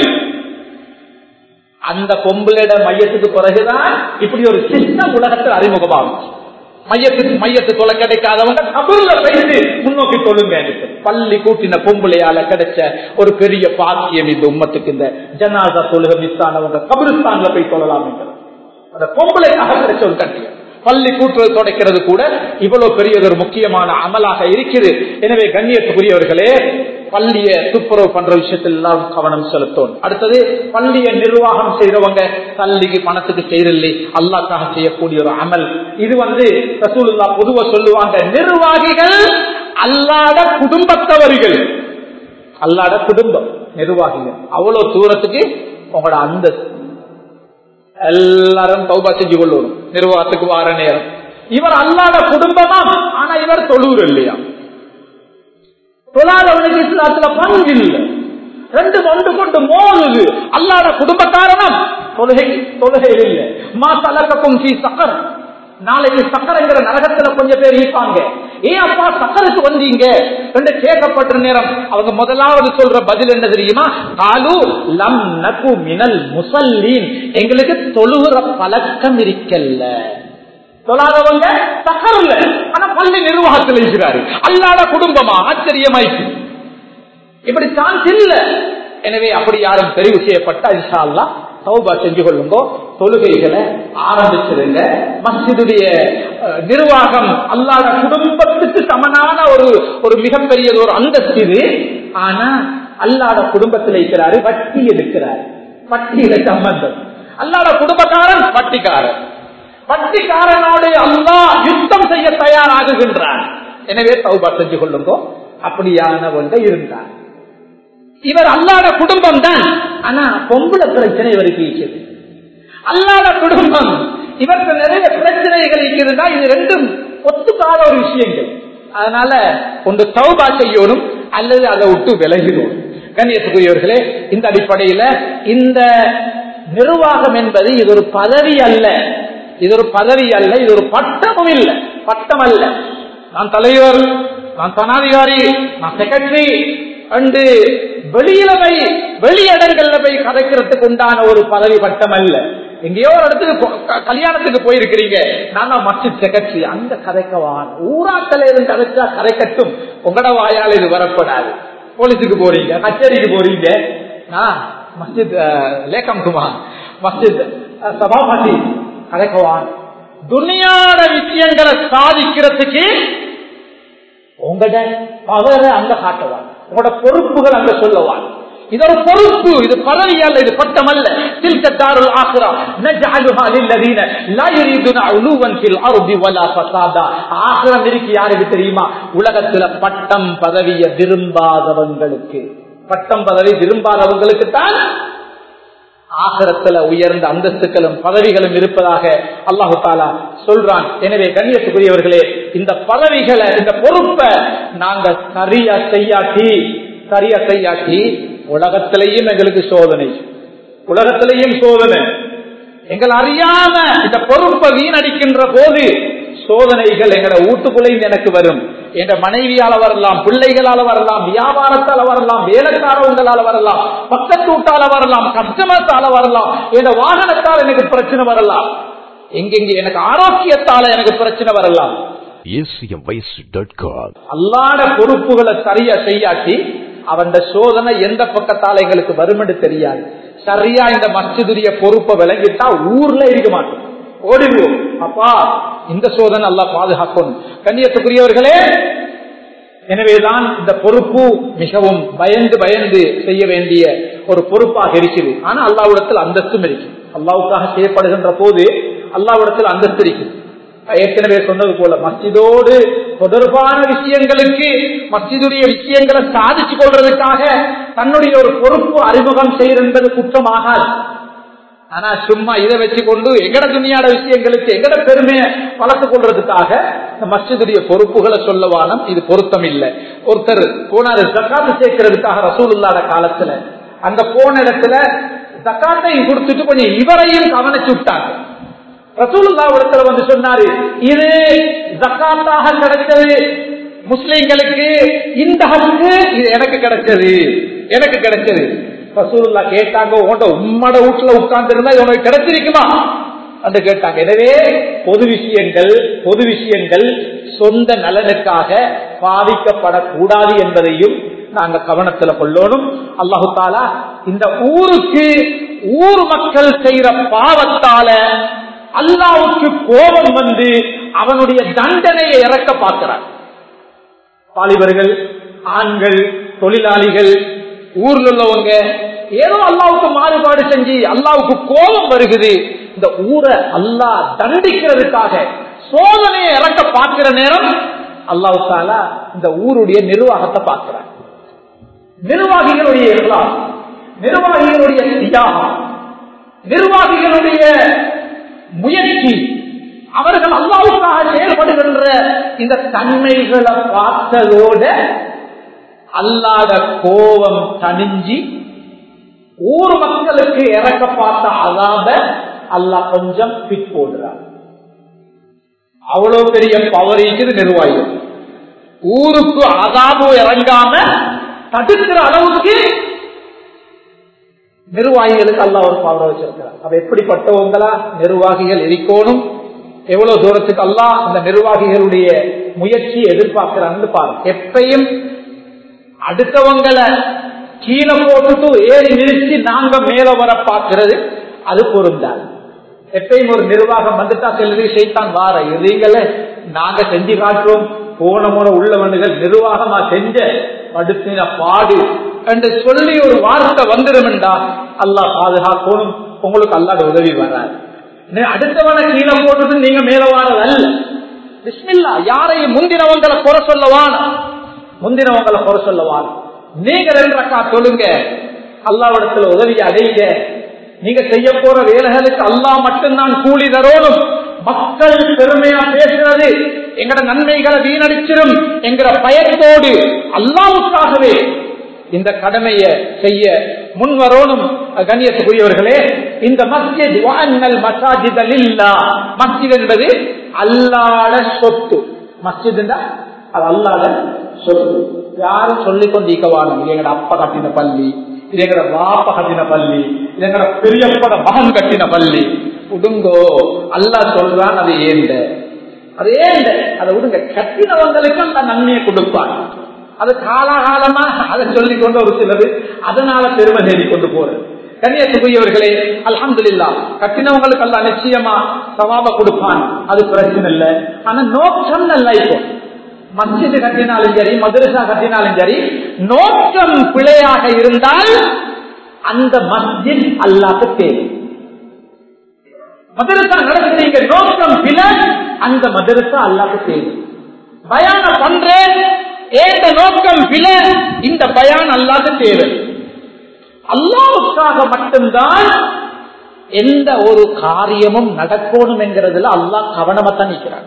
அந்த பொம்பளைட மையத்துக்கு பிறகுதான் இப்படி ஒரு சிஸ்டம் உலகத்தில் அறிமுகமாகும். மையத்துக்கு மையத்து தொலை கிடைக்காதவங்க கபூர்ல போயிட்டு முன்னோக்கி தொழுங்க. பள்ளி கூட்டின பொம்பளையால கிடைச்ச ஒரு பெரிய பாக்கியம் இந்த உம்மத்துக்கு. இந்த ஜனாசா தொழுகை மிஸ் ஆனவங்க கபருஸ்தான்ல போய் தொழலாம் என்கிறது அந்த பொம்பளைக்காக கிடைச்ச ஒரு கண்ணியம். பள்ளி கூட்டுறது தொடக்கிறது கூட இவ்வளவு பெரிய ஒரு முக்கியமான அமலாக இருக்குது. எனவே கண்ணியத்துக்குரியவர்களே, பள்ளியை துப்புரவு பண்ற விஷயத்தில் எல்லாம் கவனம் செலுத்தணும். அடுத்தது, பள்ளியை நிர்வாகம் செய்யறவங்க பள்ளிக்கு பணத்துக்கு செய்யறதில்லை, அல்லாஹ்க்காக செய்யக்கூடிய ஒரு அமல். இது வந்து ரசூலுல்லாஹ் பொதுவா சொல்லுவாங்க, நிர்வாகிகள் அல்லாத குடும்பத்தவர்கள். அல்லாத குடும்பம் நிர்வாகிகள் அவ்வளவு தூரத்துக்கு உங்களோட அந்தஸ்து. எல்லாரும் தௌபா செஞ்சு கொள்ளணும் நிர்வாகத்துக்கு வார நேரம். இவர் அல்லாத குடும்பமா, ஆனா இவர் தொழுவுர் இல்லையா, தொழாதவனுக்கு இஸ்லாத்துல பங்கு இல்லை. ரெண்டு ஒன்று கொண்டு மோதுது. அல்லாத குடும்ப காரணம் தொழுகை தொழுகையில் இல்லை. மா தலக்கும் ஃபீ சக்கர், நாளைக்கு சக்கரங்கிற நரகத்துல கொஞ்சம் பேர் இருப்பாங்க. ஏன் அப்பா சக்கருக்கு வந்தீங்க என்று கேட்கப்பட்ட நேரம் அவங்க முதலாவது சொல்ற பதில் என்ன தெரியுமா? காலு லம் நகு மினல் முஸல்லீன், எங்களுக்கு தொழுகிற பழக்கம் இருக்கல்ல. தொழாதவங்க சக்கரல்ல, ஆனா பள்ளி நிர்வாகத்தில் இருக்கிறாரு. அல்லாத குடும்பமா, ஆச்சரியமாயிருக்கு. இப்படி சான்ஸ் இல்ல. எனவே அப்படி யாரும் தெரிவு செய்யப்பட்ட இன்ஷா அல்லாஹ் தௌபா செஞ்சு கொள்ளுங்க, தொழுகைகளை ஆரம்பிச்சிருங்க. மஸ்ஜிதுடைய நிர்வாகம் அல்லாத குடும்பத்துக்கு சமனான ஒரு ஒரு மிகப்பெரிய ஒரு அந்தஸ்து இது. ஆனா அல்லாத குடும்பத்தில் இருக்கிறாரு, வட்டி எடுக்கிறாரு, வட்டியில சம்பந்தம். அல்லாத குடும்பக்காரன் வட்டிக்காரன், வட்டிக்காரனோடு அல்லாஹ் யுத்தம் செய்ய தயாராகுகின்றார். எனவே தௌபா செஞ்சு கொள்ளுங்க. அப்படியானவங்க இருந்தார். இவர் அல்லாத குடும்பம் தான், ஆனா பொம்பளை பிரச்சனை இவருக்கு இருக்குது. அல்லாத குடும்பம், இவருக்கு நிறைய பிரச்சனைகள் இருக்குதுன்னா இது ரெண்டும் ஒத்துக்காத ஒரு விஷயங்கள். அதனால ஒன்று தௌபா செய்யணும் அல்லது அதை விட்டு விலகிடும். கண்ணியத்துக்குரியவர்களே, இந்த அடிப்படையில இந்த நிர்வாகம் என்பது இது ஒரு பதவி அல்ல, இது ஒரு பதவி அல்ல, இது ஒரு பட்டமும் இல்லை, பட்டம் அல்ல. நான் தலைவர், நான் தனாதிகாரி, நான் செக்ரட்டரி அண்டு வெளியில போய் வெளியிடங்கள்ல போய் கதைக்கிறதுக்கு உண்டான ஒரு பதவி பட்டம் அல்ல. எங்கேயோ ஒரு இடத்துக்கு கல்யாணத்துக்கு போயிருக்கிறீங்க, நான் மஸ்ஜித் செக்ரட்டரி, அந்த கதைக்கவான் ஊராக்கள் எதுவும் கதைச்சா கதைக்கட்டும், உங்களோட வாயால் இது வரப்படாது. போலீஸுக்கு போறீங்க, கச்சேரிக்கு போறீங்க, மஸ்ஜித் லேக்கம் குமார், மஸ்ஜித் சபாபதி கதைக்கவான். துனியாட விஷயங்களை சாதிக்கிறதுக்கு உங்களோட பவரை அங்க காட்டுவான், உங்களோட பொறுப்புகள் அங்க சொல்லுவான். இது ஒரு பொறுப்பு, இது பதவி அல்ல, இது பட்டம் அல்ல. தில்கத்தாருல் ஆখিরা நஜஅலுஹா லில்லதீன லா யுரீதுன உலுவன் ஃபில் அர்தி வலா ஃபஸாதா. ஆখিরাம் இருக்கு யாருக்கு தெரியுமா? உலகத்துல பட்டம் பதவியை விரும்பாதவங்களுக்கு. பட்டம் பதவி விரும்பாதவங்களுக்கு தான் ஆகிரத்துல உயர்ந்த அந்தஸ்துகளும் பதவிகளும் இருப்பதாக அல்லாஹு தாலா சொல்றான். எனவே கண்ணியத்துக்குரியவர்களே, இந்த பதவிகளை, இந்த பொறுப்பை நாங்க சரியா செய்யாட்டி சரியா செய்யாட்டி உலகத்திலையும் எங்களுக்கு சோதனை, உலகத்திலையும் சோதனை. எங்கள் அறியாம இந்த பொறுப்பை வீணடிக்கின்ற போது சோதனைகள் எங்களை வீட்டுக்குள்ளேயும் எனக்கு வரும், என்ற மனைவியால வரலாம், பிள்ளைகளால வரலாம், வியாபாரத்தால வரலாம், வேலைக்காரவங்களால வரலாம், பக்கத்து வீட்டால வரலாம், கஸ்டமர்ஸால வரலாம், என்ற வாகனத்தால் எனக்கு பிரச்சனை வரலாம், எங்கெங்க எனக்கு ஆரோக்கியத்தால எனக்கு பிரச்சனை வரலாம். அல்லாத பொறுப்புகளை சரியா செய்யாட்டி அவன் சோதனை எந்த பக்கத்தால எங்களுக்கு வருமென்று தெரியாது. சரியா இந்த மஸ்ஜிதுடைய பொறுப்பை விளங்கிட்டா ஊர்ல இருக்க மாட்டோம், ஓடிடுவோம். அப்பா இந்த சோதனை அல்லாஹ் பாதுகாக்கணும். கண்ணியத்துக்குரியவர்களே, எனவேதான் இந்த பொறுப்பு மிகவும் பயந்து பயந்து செய்ய வேண்டிய ஒரு பொறுப்பாக இருக்குது. ஆனா அல்லாஹ்விடத்தில் அந்தஸ்தும் இருக்கு. அல்லாஹ்வுக்காக செய்யப்படுகின்ற போது அல்லாஹ்விடத்தில் அந்தஸ்து இருக்கு. ஏற்கனவே சொன்னது போல மஸ்ஜிதோடு தொடர்பான விஷயங்களுக்கு, மஸ்ஜிதுடைய விஷயங்களை சாதிச்சு கொள்றதுக்காக தன்னுடைய ஒரு பொறுப்பு அறிமுகம் செய்யறது என்பது குற்றமாகாது. ஆனா சும்மா இதை வச்சு கொண்டு எங்கட துணியாட விஷயங்களுக்கு எங்கட பெருமையை வளர்த்துக் கொள்றதுக்காக இந்த மஸ்ஜிதுடைய பொறுப்புகளை சொல்லவானம் இது பொருத்தம் இல்லை. ஒருத்தர் போனாரு ஜக்காத்து சேர்க்கிறதுக்காக ரசூலுல்லாஹ் காலத்துல. அங்க போன இடத்துல ஜக்காத்தையும் கொடுத்துட்டு கொஞ்சம் இவரையும் கவனிச்சு விட்டாங்க. ரசூலுல்லாஹ் இடத்துல வந்து சொன்னாரு, இது ஜக்காத்தாக கிடைச்சது முஸ்லிம்களுக்கு, இந்த ஹக்கு இது எனக்கு கிடைச்சது, எனக்கு கிடைச்சது. ரசூலுல்லாஹ் கேட்டாங்க, உன்ட உம்மட வீட்டுல உட்கார்ந்து இருந்தா உனக்கு கிடைச்சிருக்குமா என்று கேட்டாங்க. எனவே பொது விஷயங்கள் பொது விஷயங்கள் சொந்த நலனுக்காக பாதிக்கப்படக்கூடாது என்பதையும் நாங்க கவனத்தில் கொள்ளணும். அல்லாஹு தாலா இந்த ஊருக்கு ஊர் மக்கள் செய்யற பாவத்தால அல்லாஹ்வுக்கு கோபம் வந்து அவனுடைய தண்டனையை இறக்க பார்க்கிறார். வாலிபர்கள், ஆண்கள், தொழிலாளிகள், ஊர்ல உள்ளவங்க ஏதோ அல்லாஹ்வுக்கு மாறுபாடு செஞ்சு அல்லாஹ்வுக்கு கோபம் வருகிறது. இந்த ஊரை அல்லாஹ் தண்டிக்கிறதுக்காக சோதனையை இறக்க பார்க்கிற நேரம் அல்லாஹ் தஆலா இந்த ஊருடைய நிர்வாகத்தை பார்க்கிறார். நிர்வாகிகளுடைய இஹ்லாஸ், நிர்வாகிகளுடைய தியாகம், நிர்வாகிகளுடைய முயற்சி, அவர்கள் அல்லாஹ்வுக்காக செயல்படுகின்ற இந்த தன்மைகளை பார்த்ததோட அல்லாஹ்ட கோபம் தணிஞ்சி ஊர் மக்களுக்கு இறக்க பார்த்த அதாப அல்லாஹ் கொஞ்சம் பிட் போடுறார். அவ்வளவு பெரிய பவர் இருக்குது நிர்வாகிகள். ஊருக்கு அதாபு இறங்காம தடுக்கிற அளவுக்கு நிர்வாகிகளுக்கு அல்லாஹ் ஒரு பவர் வச்சிருக்கிறார். அப்ப எப்படிப்பட்டவங்களா நிர்வாகிகள் இருக்கணும், எவ்வளவு தூரத்துக்கு அல்லாஹ் இந்த நிர்வாகிகளுடைய முயற்சியை எதிர்பார்க்கிறான்னு பாருங்க. எப்பயும் அடுத்தவங்களை கீழே போட்டுட்டு ஏறி நிறுத்தி நாங்க மேல வர பார்க்கிறது அது பொருந்தாது. எப்பயும் ஒரு நிர்வாகம் வந்துட்டா செல்வி செய்தான் வார எதைங்கள நாங்க செஞ்சு காட்டுறோம், போன முறை உள்ளவனுகள் நிர்வாகமா செஞ்ச படுத்தின பாடு என்று சொல்லி ஒரு வார்த்தை வந்துடும்டா அல்லாஹ் பாதுகாக்கணும். உங்களுக்கு அல்லாஹ் உதவி வராது. அடுத்தவனை கீழே போட்டுட்டு நீங்க மேல வாரது அல்ல. பிஸ்மில்லா, யாரையும் முந்தினவங்களை குறை சொல்லவான முந்தினவங்களை குறை சொல்லவான நீங்கள் என்றக்கா சொல்லுங்க, அல்லாஹ்விடத்துல உதவி அடைங்க. நீங்க செய்ய போற வேலைகளுக்கு அல்லாஹ் மட்டும்தான் கூலி தரோனும். மக்கள் பெருமையா பேசுறது எங்கட நன்மைகளை வீணடிச்சிடும் என்கிற பயத்தோடு அல்லாஹ்வுக்காகவே இந்த கடமையை செய்ய முன் வரணும். கண்ணியத்துக்குரியவர்களே, இந்த மஸ்ஜித் வஅன்னல் மஸாஜித லில்லாஹ், மஸ்ஜித் என்பது அல்லாஹ்வுடைய சொத்து. மஸ்ஜித் என்றால் அது அல்லாஹ்வுடைய சொத்து. யாரும் சொல்லிக் கொண்டிருக்கவானும் இது எங்கட அப்பா கட்டின பள்ளி, இது எங்கட வாப்பா கட்டின பள்ளி, இது எங்கட பெரியப்பட மகன் கட்டின பள்ளி. விடுங்கோ, அல்லாஹ் சொல்றான் அது ஏண்ட, அது ஏண்ட, அதை விடுங்க. கட்டினவங்களுக்கு அந்த நன்மையை கொடுப்பான். அது காலகாலமா அதை சொல்லிக் கொண்டு ஒரு சிலது அதனால பெருமை தேடி கொண்டு போறது. கண்ணியத்துக்குரியவர்களே, அல்ஹம்துலில்லாஹ் கட்டினவங்களுக்கு அல்லாஹ் நிச்சயமா சவாப கொடுப்பான், அது பிரச்சனை இல்லை. ஆனா நோக்கம் நல்ல. இப்போ மஸ்ஜித் கட்டினாலும் சரி, மதரசா கட்டினாலும் சரி, நோக்கம் பிழையாக இருந்தால் அந்த மஸ்ஜித் அல்லாஹ்க்கு தேவை. மதரசா நடத்துறீங்க, நோக்கம் பிழை, அந்த மதரசா அல்லாஹ்க்கு தேவை. பயான பண்றேன், ஏந்த நோக்கம் பிழை, இந்த பயான் அல்லாஹ்க்கு தேவை. அல்லாஹ்வுக்காக மட்டும்தான் எந்த ஒரு காரியமும் நடக்கணும் என்கிறதுல அல்லாஹ் கவனமாத்தான் நிற்கிறார்.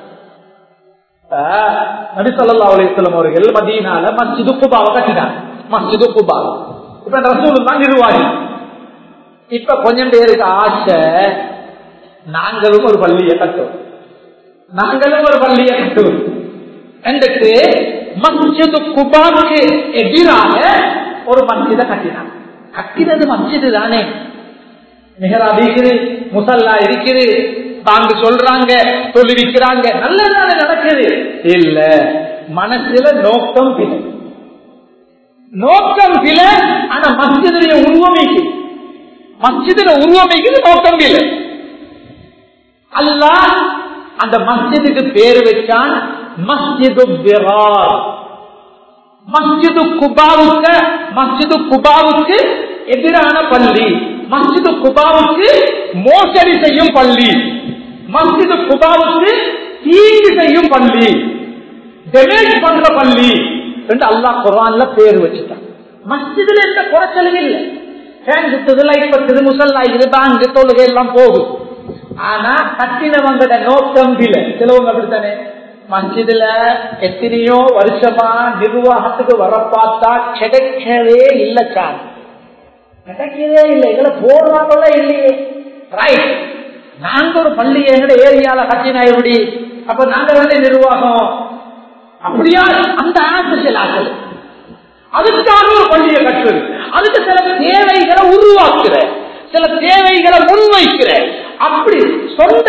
நபி ஸல்லல்லாஹு அலைஹி வஸல்லம் அவர்கள் மதீனால மஸ்ஜிது குபாவை கட்டினார். மஸ்ஜிது குபா இப்ப ரசூலுல்லாஹ் நிர்வாகி. இப்ப கொஞ்சம் பேருக்கு ஆசை, நாங்களும் ஒரு பள்ளியை கட்டுவோம், நாங்களும் ஒரு பள்ளியை கட்டுவோம் என்று மஸ்ஜிது குபாவுக்கு எதிராக ஒரு மஸ்ஜிதை கட்டினாங்க. கட்டினது மஸ்ஜிது தானே, மிஹராப் இருக்குது, முசல்லா இருக்குது, தாங்க சொல்றாங்க, தொழுவிக்கிறாங்க, நல்லதான நடக்குது. இல்ல, மனசுல நோக்கம் பிழை, நோக்கம் பிழை. ஆனா மஸ்ஜிதுடைய உருவமைக்கு, மஸ்ஜிதுல உருவமைக்கு நோக்கம் பிழை. அல்லாஹ் அந்த மஸ்ஜிதுக்கு பேரு வச்சான் மஸ்ஜிது பிரார். மஸ்ஜிது குபாவுக்கு மஸ்ஜிது குபாவுக்கு எதிரான பள்ளி, மஸ்ஜிது குபாவுக்கு மோசடி செய்யும் பள்ளி, மஸ்ஜிது குபாவுக்கு தீங்கு செய்யும் பள்ளி, டெமேஜ் பண்ற பள்ளி என்று அல்லாஹ் குர்ஆன்ல பேர் வச்சுட்டான். மஸ்ஜிதுல எந்த குறைச்சலும் இல்லை, ஃபேன் சுத்துது, லைட் பத்துது, முசல்லா இது, பேங்க் தொழுகை எல்லாம் போகுது. ஆனா கட்டினவங்கட நோக்கம் இல்லை. சிலவங்க அப்படித்தானே, மஸ்ஜிதுல எத்தனையோ வருஷமா நிர்வாகத்துக்கு வர பார்த்தா கிடைக்கவே இல்லை, சான் கிடைக்கவே இல்லை, எங்களை போடுறாங்களோ இல்லையே. ரைட், நாங்க ஒரு பள்ளி எங்கட ஏரியால கட்டினா எப்படி, அப்ப நாங்க வந்து நிர்வாகம் அப்படியா? அந்த ஆசை சில ஆசை, அதுக்காக ஒரு பள்ளியை கட்டுறது, அதுக்கு சில தேவைகளை உருவாக்குற, சில தேவைகளை முன்வைக்கிற, அப்படி சொந்த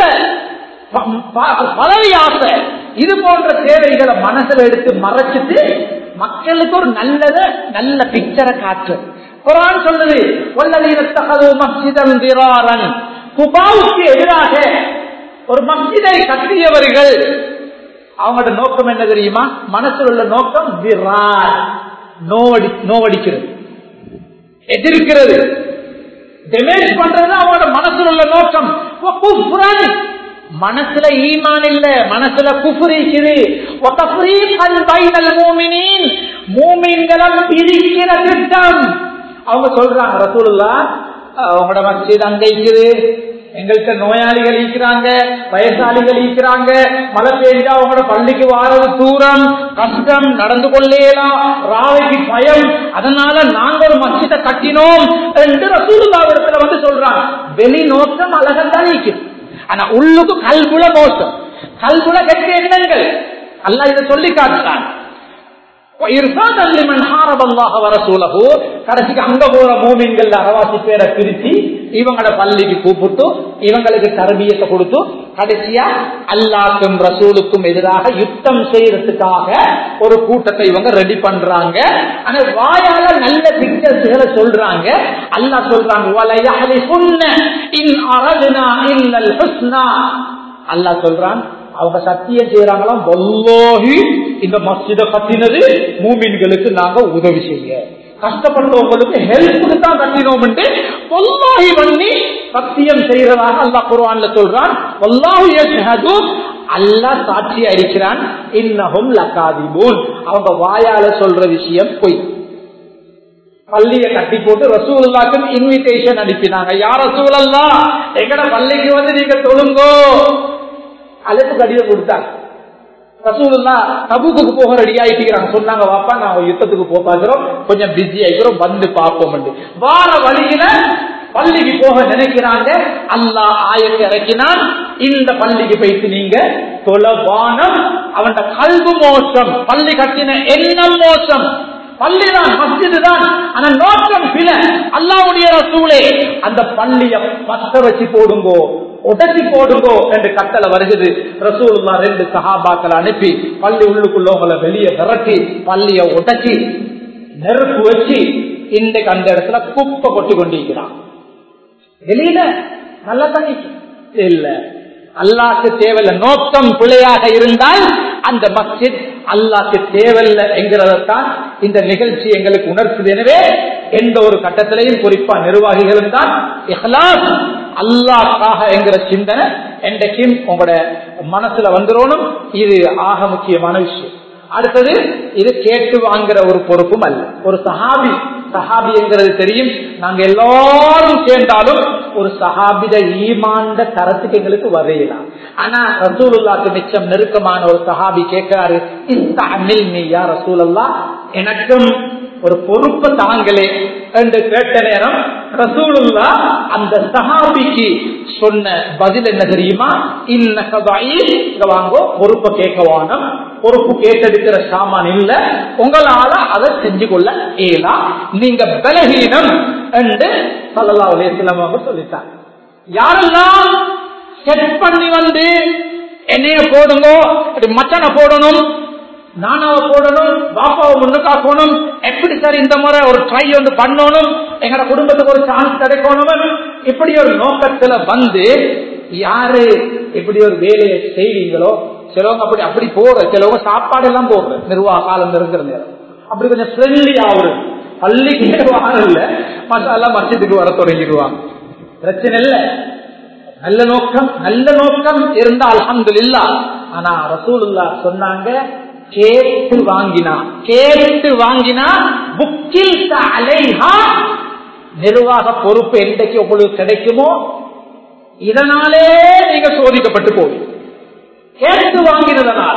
பதவி ஆசை, இது போன்ற தேவைகளை மனசுல எடுத்து மறைச்சிட்டு மக்களுக்கு ஒரு நல்லத நல்ல பிக்சரை காற்று. குர்ஆன் சொல்லுது, வல்லதீன தகது மஸ்ஜிதன் திராரன், குபாவுக்கு எதிராக ஒரு மஸ்ஜிதை கட்டியவர்கள் அவங்களோட நோக்கம் என்ன தெரியுமா? மனசில் உள்ள நோக்கம் திரார், நோவடி நோவடிக்கிறது, எதிர்க்கிறது, டெமேஜ் பண்றது அவங்களோட மனசில் உள்ள நோக்கம். மனசுல ஈமான் இல்ல, மனசுல குஃப்ர் இருக்குது. மூமின்களை பிரிக்கிற திட்டம். அவங்க சொல்றாங்க, ரசூலுல்லாஹ் அவங்களோட மஸ்ஜித் அங்க இருக்குது, எங்கள்கிட்ட நோயாளிகள் இருக்கிறாங்க, வயசாளிகள் இருக்கிறாங்க, மழை பெய்ஞ்சா அவங்களோட பள்ளிக்கு வாரது தூரம், கஷ்டம், நடந்து கொள்ளலாம், ராவைக்கு பயம், அதனால நாங்க ஒரு மஸ்ஜிதை கட்டினோம் என்று ரசூலுல்லாஹ் இடத்துல வந்து சொல்றாங்க. வெளி நோக்கம் அழகத்தான் இருக்குது, ஆனா உள்ளுக்கு கல்புல மோசம், கல்புல கெட்ட எண்ணங்கள். அல்லாஹ் இதை சொல்லி காட்டுறான். கடைசிக்கு அங்க போற மூமின்கள் அரவாசி பேரை பிரிச்சு இவங்களோட பள்ளிக்கு கூப்பிட்டு இவங்களுக்கு தர்பியத்தை கொடுத்து கடைசியா அல்லாஹ்க்கும் ரசூலுக்கும் எதிராக யுத்தம் செய்யறதுக்காக ஒரு கூட்டத்தை இவங்க ரெடி பண்றாங்க. ஆனா வாயால நல்ல பிக்சர்ஸ்களை சொல்றாங்க. அல்லாஹ் சொல்றாங்க, அல்லாஹ் சொல்றான், அவங்க சத்தியம் செய்யறாங்களாம், வல்லாஹி இந்த மஸ்ஜிதை கட்டினது மூமின்களுக்கு நாங்க உதவி செய்ய, கஷ்டப்பட்டவங்களுக்கு ஹெல்ப்புக்கு தான் கட்டினோம் என்று வல்லாஹி பண்ணி சத்தியம் செய்யறதாக அல்லாஹ் குர்ஆன்ல சொல்றான். வல்லாஹு யஷ்ஹது, அல்லாஹ் சாட்சி அளிக்கிறான், இன்னஹும் லகாதிபூன், அவங்க வாயால சொல்ற விஷயம் பொய். பள்ளியை கட்டி போட்டு ரசூலுல்லாஹ்க்கு இன்விடேஷன் அனுப்பினாங்க. யா ரசூலல்லாஹ், எங்கட பள்ளிக்கு வந்து நீங்க தொழுங்கோ, அழைப்பு கடிதம் கொடுத்தாங்க. ரசூலுல்லாஹ் தபூக்குக்கு போக ரெடி ஆயிட்டு சொன்னாங்க, வாப்பா நான் யுத்தத்துக்கு போகிறோம், கொஞ்சம் பிஸி ஆயிக்கிறோம், வந்து பார்ப்போம். வார வழியில பள்ளிக்கு போக நினைக்கிறாங்க. அல்லாஹ் ஆயத்தை இறக்கினான், இந்த பள்ளிக்கு போயிட்டு நீங்க தொலைவானம், அவன் கல்வி மோசம், பள்ளி கட்டின எண்ணம் மோசம், பள்ளிதான் மஸ்ஜிது தான், ஆனா நோக்கம் பிழை. அல்லாஹ்வுடைய ரசூலே அந்த பள்ளியை பத்த வச்சு போடுங்கோ, உடச்சி போடுங்கோ என்று கட்டளை வருகிறது. ரசூலுல்லாஹ் ரெண்டு சஹாபாக்களை அனுப்பி பள்ளி உள்ளுக்குள்ளவங்களை வெளியே விரட்டி பள்ளியை உடச்சி நெருப்பு வச்சு இன்றைக்கு அந்த இடத்துல குப்பை கொட்டி கொண்டிருக்கிறான். வெளியில நல்ல தண்ணி இல்ல, அல்லாஹ்க்கு தேவையில்லை. நோக்கம் பிழையாக இருந்தால் அந்த மஸ்ஜித் அல்லாஹ்க்கு தேவையில்லை என்கிறதான் இந்த நிகழ்ச்சி எங்களுக்கு உணர்த்துது. எனவே எந்த ஒரு கட்டத்திலையும் குறிப்பா நிர்வாகிகளும் தான் இஹ்லாஸ், அல்லாஹ்க்காக என்கிற சிந்தனை என்றைக்கும் உங்களோட மனசுல வந்துடணும். இது ஆக முக்கியமான விஷயம். அடுத்தது, இது கேட்டு வாங்குற ஒரு பொறுப்பும் அல்ல. ஒரு சஹாபி, சஹாபி என்கிறது தெரியும், நாங்க எல்லாரும் சேர்ந்தாலும் ஒரு சஹாபித ஈமான்ட தரத்துக்கு எங்களுக்கு வரையலாம். ஆனா ரசூலுல்லாஹ்க்கு மிச்சம் நெருக்கமான ஒரு சஹாபி கேட்கிறாரு, இஸ்தஅமில்னி யா ரசூலல்லாஹ், எனக்கும் ஒரு பொறுப்பு தாங்களே என்று கேட்ட நேரம் ரசூலுல்லாஹ் அந்த சஹாபிக்கு சொன்ன பதில் என்ன தெரியுமா? இன்னக தஈஃப், இங்க வாங்கோ, பொறுப்பை கேட்கவானம், பொறுப்பு கேட்டெடுக்கிற சாமான் இல்ல, உங்களால அதை செஞ்சு கொள்ள ஏலா, நீங்க பலகீனம் என்று ஸல்லல்லாஹு அலைஹி வஸல்லம் அவங்க சொல்லிட்டாங்க. யாரெல்லாம் செட் பண்ணி வந்து என்னைய போடுங்க, மச்சனை போடணும், நானாவை போடணும், பாப்பாவை முன்னுக்காக்கணும், எப்படி சார் இந்த முறை ஒரு ட்ரை ஒன்று பண்ணணும், எங்கட குடும்பத்துக்கு ஒரு சான்ஸ் கிடைக்கணும், இப்படி ஒரு நோக்கத்துல வந்து யாரு இப்படி ஒரு வேலையை செய்வீங்களோ, சிலவங்க அப்படி அப்படி போற, சிலவங்க சாப்பாடு எல்லாம் போடுற நிர்வாக காலம் இருக்கிற நேரம் அப்படி கொஞ்சம் ஃப்ரெண்ட்லி ஆகுது, பள்ளிக்கு வாரல்ல மசாலா மஸ்ஜிதுக்கு வர தொடங்கிடுவாங்க. பிரச்சனை இல்லை, நல்ல நோக்கம் நல்ல நோக்கம் இருந்தா அல்ஹம்துலில்லாஹ். ஆனா ரசூலுல்லாஹ் சொன்னாங்க, கேட்டு வாங்கினா கேட்டு வாங்கினா புக்கில் அலைஹா, நிர்வாக பொறுப்பு என்றைக்கு உங்களுக்கு கிடைக்குமோ இதனாலே நீங்க சோதிக்கப்பட்டு போவீங்க. கேட்டு வாங்கினதனால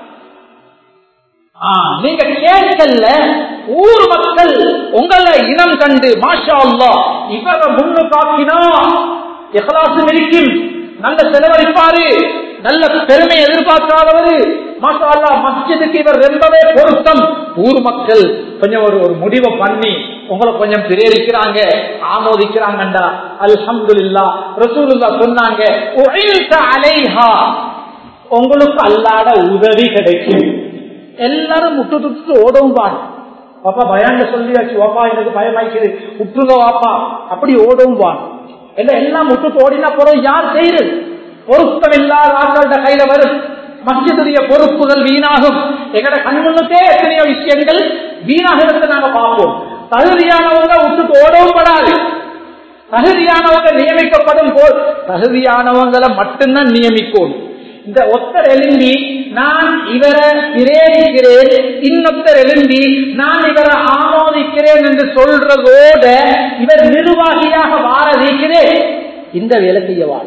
நீங்க கேட்கல, ஊர் மக்கள் உங்களை இனம் கண்டு மாஷா அல்லாஹ் இவரை முன்னு காக்கினா இஹ்லாஸும் இருக்கும், நல்ல செலவழிப்பாரு, நல்ல பெருமை எதிர்பார்க்காதவரு, மாஷா அல்லாஹ் மஸ்ஜிதுக்கு இவர் ரொம்பவே பொருத்தம், ஊர் மக்கள் கொஞ்சம் ஒரு ஒரு முடிவை பண்ணி உங்களை கொஞ்சம் பிரேரிக்கிறாங்க, ஆமோதிக்கிறாங்கண்டா அல்ஹம்துலில்லாஹ். ரசூலுல்லாஹ் சொன்னாங்க, உஇல்த அலைஹா, உங்களுக்கு அல்லாஹ்ட உதவி கிடைக்கும். எல்லாரும் முட்டு துட்டு ஓடவும் பாரு, பாப்பா பயாங்க சொல்லியாச்சு, வாப்பா எனக்கு பயமாய்க்குது, உற்றுங்க வாப்பா, அப்படி ஓடவும் பாரு. எல்லாம் முட்டு ஓடினா போறோம், யார் செய்யுது? பொருத்தம் இல்லாத ஆட்கள கையில வரும், மஸ்ஜிதுடைய பொறுப்புகள் வீணாகும். எங்கட கண்முன்னுக்கே எத்தனையோ விஷயங்கள் வீணாகிறத நாங்க பார்ப்போம். தகுதியானவங்க விட்டுட்டு ஓடவும் படாது, தகுதியானவங்க நியமிக்கப்படும் போல் தகுதியானவங்களை மட்டும்தான் நியமிக்கும். இந்த ஒத்தர் எழுந்தி நான் இவரை பிரேரிக்கிறேன், இன்னொத்தர் எழுந்தி நான் இவரை ஆமோதிக்கிறேன் என்று சொல்றதோட இவர் நிர்வாகியாக வார வைக்கிறேன், இந்த வேலை செய்யவான்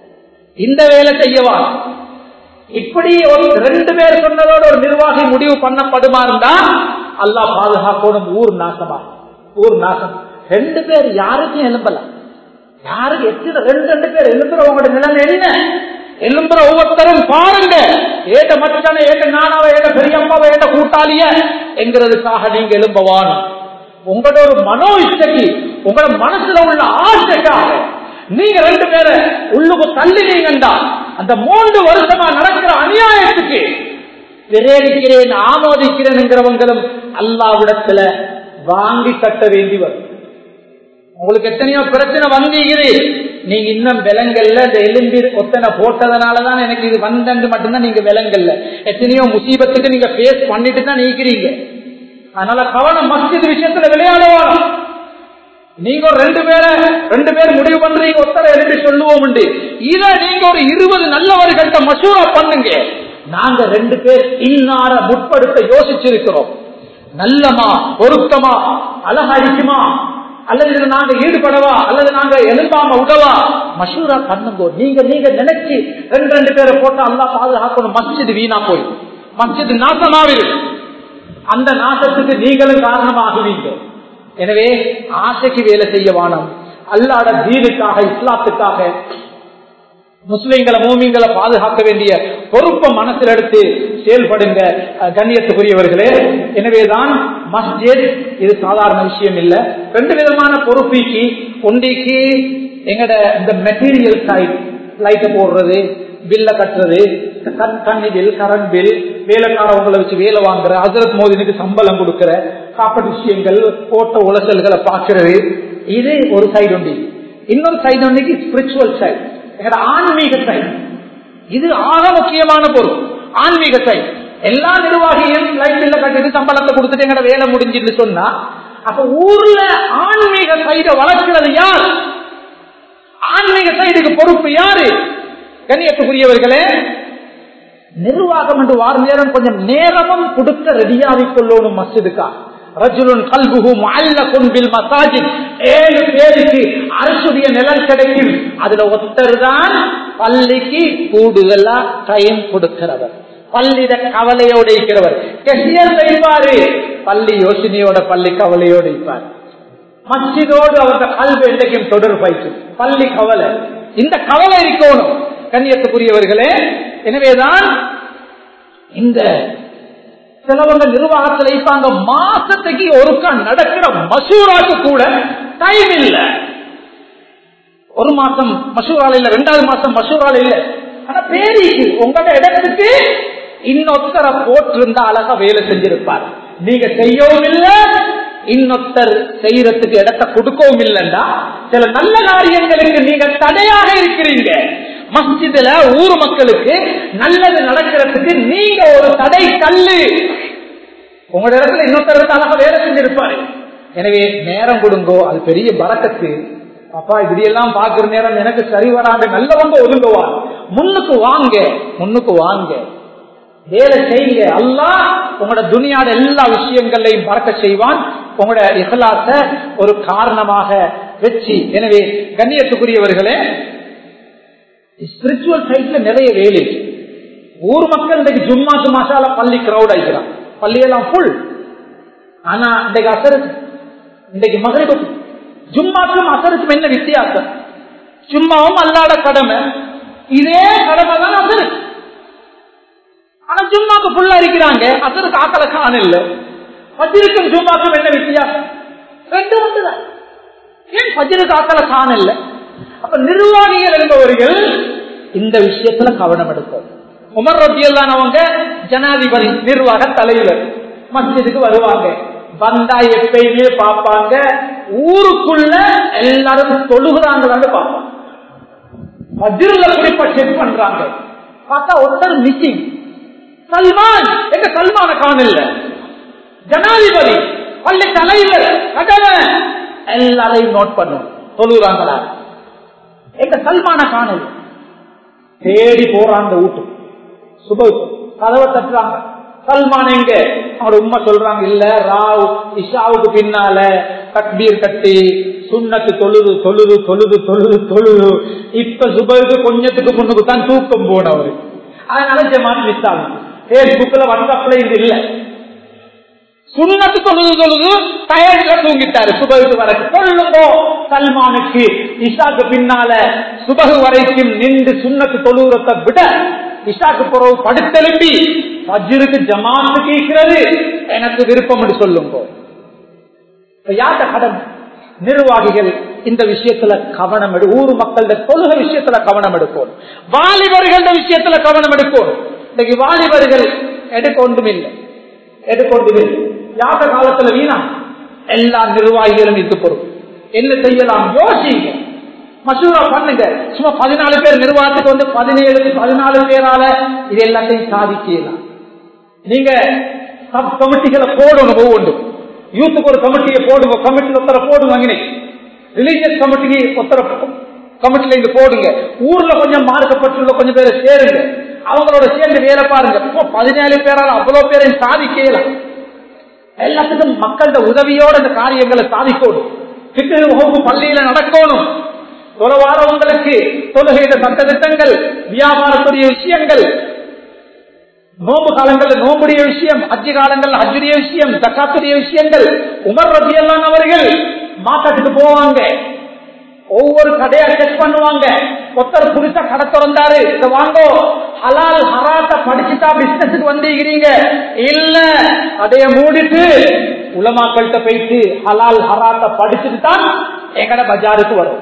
இந்த வேலை செய்யவான் இப்படி ஒரு ரெண்டு பேர் சொன்னதோட ஒரு நிர்வாகி முடிவு பண்ணப்படுமா இருந்தா அல்லாஹ் பாதுகாக்கணும், ஊர் நாசமா ஊர் நாசம். ரெண்டு பேர் யாருக்கும் எழும்பலாம், யாருக்கு எத்தனை ரெண்டு ரெண்டு பேர் எழும்புறவங்களோட நிலைமை என்ன? எழும்புற ஒவ்வொருத்தரும் பாருங்க, ஏட்ட மச்சான, ஏட்ட நானாவை, ஏட்ட பெரியம்மாவை, ஏட்ட கூட்டாளிய என்கிறதுக்காக நீங்க எழும்பவான். உங்களோட ஒரு மனோ இச்சைக்கு, உங்களோட மனசுல உள்ள ஆசைக்காக நீங்க ரெண்டு பேரை உள்ளுக்கு தள்ளினீங்கண்டா அந்த மூன்று வருஷமா நடக்கிற அநியாயத்துக்கு பிரேரிக்கிறேன், ஆமோதிக்கிறேன் அல்லாஹ்விடத்துல வாங்கி கட்ட வேண்டி வரும். உங்களுக்கு எத்தனையோ பிரச்சனை வந்தீங்குது, நீங்க இன்னும் விலங்கல்ல, இந்த எலும்பி ஒத்தனை போட்டதனாலதான் எனக்கு இது வந்தண்டு மட்டும்தான் நீங்க விலங்கல்ல, எத்தனையோ முசீபத்துக்கு நீங்க பேஸ் பண்ணிட்டு தான் நீக்கிறீங்க. அதனால கவனம், மஸ்ஜித் விஷயத்துல விளையாடுவோம். நீங்க ரெண்டு பேரை ரெண்டு பேர் முடிவு பண்றீங்க, ஒத்தரை எழுதி சொல்லுவோம், இத நீங்க ஒரு இருபது நல்லவர்கள்ட்ட மசூரா பண்ணுங்க. நாங்க ரெண்டு பேர் இன்னார முற்படுத்த யோசிச்சிருக்கிறோம், நல்லமா பொருத்தமா அழகடிக்குமா, அல்லது நாங்க ஈடுபடவா, அல்லது நாங்க எழுப்பாம உடவா, மசூரா பண்ணுங்க. நீங்க நீங்க நினைச்சு ரெண்டு ரெண்டு பேரை போட்டா அல்லாஹ் பாதுகாக்கணும், மஸ்ஜித் வீணா போய் மஸ்ஜித் நாசமாவில், அந்த நாசத்துக்கு நீங்களும் காரணமாகுவீங்க. எனவே ஆசைக்கு வேலை செய்ய வானம், அல்லாஹ்வுடைய தீனுக்காக, இஸ்லாத்துக்காக முஸ்லிம்களை மூமின்களை பாதுகாக்க வேண்டிய பொறுப்பை மனசில் எடுத்து செயல்படுங்க கண்ணியத்துக்குரியவர்களே. எனவேதான் மஸ்ஜித் இது சாதாரண விஷயம் இல்லை. ரெண்டு விதமான பொறுப்பிக்கு, ஒன்றைக்கு எங்கட இந்த மெட்டீரியல் சைட், லைட்டை போடுறது, பில்ல கட்டுறது, தண்ணி பில், கரண்ட் பில், வேலைக்காரவங்களை வச்சு வேலை வாங்குற, ஹஜரத் மோதினுக்கு சம்பளம் கொடுக்கிற, காப்பீட்டு விஷயங்கள், போட்ட உலசல்களை பார்க்கிறது, இது ஒரு சைடு உண்டு. இன்னொரு சைடு ஒன்றைக்கு ஸ்பிரிச்சுவல் சைடு, எங்கட ஆன்மீக சைடு. இது ஆக முக்கியமான பொருள், ஆன்மீக சைடு. எல்லா நிர்வாகியும் லைட் பில்ல கட்டிட்டு சம்பளத்தை கொடுத்துட்டு எங்கட வேலை முடிஞ்சுன்னு சொன்னா, அப்ப ஊர்ல ஆன்மீக சைட வளர்க்கிறது யார்? ஆன்மீக சைடுக்கு பொறுப்பு யாரு? கண்ணியத்துக்குரியவர்களே, நிர்வாகம் என்று வார நேரம் கொஞ்சம் நேரமும் கொடுக்க ரெடியாகிக் கொள்ளணும். மஸ்ஜிதுக்கா ரஜுலுன் கல்புஹு முஅல்லகுன் பில் மசாஜித், ஏழு பேருக்கு அரசுடைய நிழல் கிடைக்கும். அதுல ஒருத்தர் தான் பள்ளிக்கு கூடுதலா டைம் கொடுக்கிறவர், பள்ளியிட கவலையோடு இருக்கிறவர். கெசியர் வைப்பாரு, பள்ளி யோசனையோட, பள்ளி கவலையோடு இருப்பார். மஸ்ஜிதோடு அவருடைய கல்வி இன்றைக்கும் தொடர்பாயிற்று. பள்ளி கவலை, இந்த கவலை இருக்கணும் கண்ணியத்துக்குரியவர்களே. எனவேதான் இந்த சிலவங்க நிர்வாகத்தில் இருப்பாங்க, மாசத்துக்கு ஒருக்கா நடக்கிற மசூராக்கு கூட டைம் இல்ல. ஒரு மாசம் மசூரால இல்ல, ரெண்டாவது மாசம் மசூரால இல்ல. ஆனா பேருக்கு உங்களோட இடத்துக்கு இன்னொத்தர போட்டிருந்தா அழகா வேலை செஞ்சிருப்பார். நீங்க செய்யவும் இல்ல, இன்னொத்தர் செய்யறதுக்கு இடத்தை கொடுக்கவும் இல்லைன்னா சில நல்ல காரியங்களுக்கு நீங்க தடையாக இருக்கிறீங்க. மஸ்ஜிதுல ஊர் மக்களுக்கு நல்லது நடக்கிறதுக்கு நீங்க ஒரு தடை கல்லு. உங்களோட இடத்துல இன்னொருத்தருக்கு அழகா வேலை செஞ்சிருப்பாரு. எனவே நேரம் கொடுங்கோ, அது பெரிய பரக்கத்து. அப்பா இப்படியெல்லாம் பாக்குற நேரம் எனக்கு சரி வராது, நல்லவங்க ஒதுங்குவார். முன்னுக்கு வாங்க, முன்னுக்கு வாங்க, வேலை செய்யுங்க. அல்லாஹ் உங்களோட துனியாட எல்லா விஷயங்களையும் பறக்க செய்வான், உங்களோட இஹ்லாஸ ஒரு காரணமாக வச்சு. எனவே கண்ணியத்துக்குரியவர்களே, ஸ்பிரிச்சுவல் சைட்ல நிறைய வேலை. ஊர் மக்கள் இன்றைக்கு ஜும்மாக்கு மாசால பள்ளி கிரௌட் ஆகிக்கிறான், பள்ளியெல்லாம் ஃபுல். ஆனா இன்றைக்கு அசருக்கு, இன்றைக்கு மகரிபுக்கு, ஜும்மாக்கும் அசருக்கும் என்ன வித்தியாசம்? ஜும்மாவும் அல்லாட கடமை, இதே கடமை தான் அசருக்கு. ஆனா ஜும்மாக்கு ஃபுல்லா இருக்கிறாங்க, அசருக்கு ஆக்களை காணல. ஃபஜ்ருக்கும் ஜும்மாக்கும் என்ன வித்தியாசம்? ரெண்டு ஒன்றுதான். ஏன் ஃபஜ்ருக்கு ஆக்களை காணல? அப்ப நிர்வாகிகள் என்பவர்கள் இந்த விஷயத்துல கவனம் எடுக்கும். உமர் ரலியல்லாஹு அன்ஹு அவங்க ஜனாதிபதி, நிர்வாக தலைவர், மஸ்ஜிதுக்கு வருவாங்க. வந்தா எப்பயுமே பார்ப்பாங்க ஊருக்குள்ள எல்லாரும் தொழுகிறாங்களான்னு பார்ப்பாங்க. ஃபஜ்ருல குறிப்பா செக் பண்றாங்க. பார்த்தா ஒருத்தர் மிஸ்ஸிங். சல்மான், எங்க சல்மான காணல. ஜனாதிபதி, பள்ளி தலைவர், கடமை எல்லாரையும் நோட் பண்ணும். தொழுகிறாங்களா? எங்க சல்மான காணல. தேடி போறாங்க வீட்டு, சுப கதவை தட்டுறாங்க. சல்மான் எங்க? அவரோட உம்மா சொல்றாங்க, இல்ல ராவ் இஷாவுக்கு பின்னால தக்பீர் கட்டி சுன்னத்து தொழுது தொழுது தொழுது தொழுது தொழுது இப்ப சுபருக்கு கொஞ்சத்துக்கு முன்னுக்கு தான் தூக்கம் போனவரு. அதனால ஜமாத் மிஸ் ஆகும். பேஸ்புக்ல வாட்ஸ்அப்ல இது இல்ல. சுன்னத்து தொழுது தொழுது டயர்ட்ல தூங்கிட்டாரு. சுபகுக்கு வர சொல்லுங்க சல்மானுக்கு இஷாக்கு பின்னால சுபகு வரைக்கும் நின்று சுன்னத்து தொழுகிறத விட இஷாக்கு பிறகு படுத்தெலும்பி ஃபஜ்ருக்கு ஜமாத்து கேட்கிறது எனக்கு விருப்பம் என்று சொல்லுங்க. யார்ட கடமை? நிர்வாகிகள் இந்த விஷயத்துல கவனம் எடு. ஊர் மக்களோட தொழுகை விஷயத்துல கவனம் எடுக்கும். வாலிபர்கள விஷயத்துல கவனம் எடுக்கும். இன்னைக்கு வாலிபர்கள் எடுக்க ஒன்றும் இல்லை, எடுக்க ஒன்றும் இல்லை. யார்ட காலத்துல வீணா எல்லா நிர்வாகிகளும் இது பொறுப்பு. என்ன செய்யலாம் யோசிங்க, மசூரா பண்ணுங்க. சும்மா பதினாலு பேர் நிர்வாகத்துக்கு வந்து பதினேழு பதினாலு பேரால இது எல்லாத்தையும் சாதிக்கலாம். நீங்க சப் கமிட்டிகளை போடணும். ஒவ்வொன்று யூத்துக்கு ஒரு கமிட்டியை போடுங்க, கமிட்டியில் ஒருத்தர போடுங்க. ரிலீஜியஸ் கமிட்டிக்கு ஒருத்தர கமிட்டில இருந்து போடுங்க. ஊர்ல கொஞ்சம் மார்க்கப்பட்டுள்ள கொஞ்சம் பேரை சேருங்க, அவங்களோட சேர்ந்து வேலை பாருங்க. பதினேழு பேரால் அவ்வளவு பேரையும் சாதிக்கலாம். எல்லாத்துக்கும் மக்களோட உதவியோட இந்த காரியங்களை சாதிக்கணும். கிட்டு பள்ளியில நடக்கணும். தொலைவாரவங்களுக்கு தொழுகையிட சட்ட திட்டங்கள், வியாபாரத்துடைய விஷயங்கள், நோம்பு காலங்கள்ல நோம்புடைய விஷயம், அஜ்ஜி காலங்கள்ல அஜ்ஜுடைய விஷயம், ஜக்காத்துடைய விஷயங்கள். உமர் ரலியல்லாஹு அன்ஹு அவர்கள் மார்க்கெட்டுக்கு போவாங்க, ஒவ்வொரு கடையா செக் பண்ணுவாங்க. ஒருத்தர் புதுசா கடை திறந்தாரு, இத வாங்கோ, ஹலால் ஹராத்த படிச்சுட்டா பிசினஸுக்கு வந்தீங்க இல்ல, அதைய மூடிட்டு உலமாக்கள்கிட்ட போயிட்டு ஹலால் ஹராத்த படிச்சுட்டு தான் எங்கட பஜாருக்கு வரும்.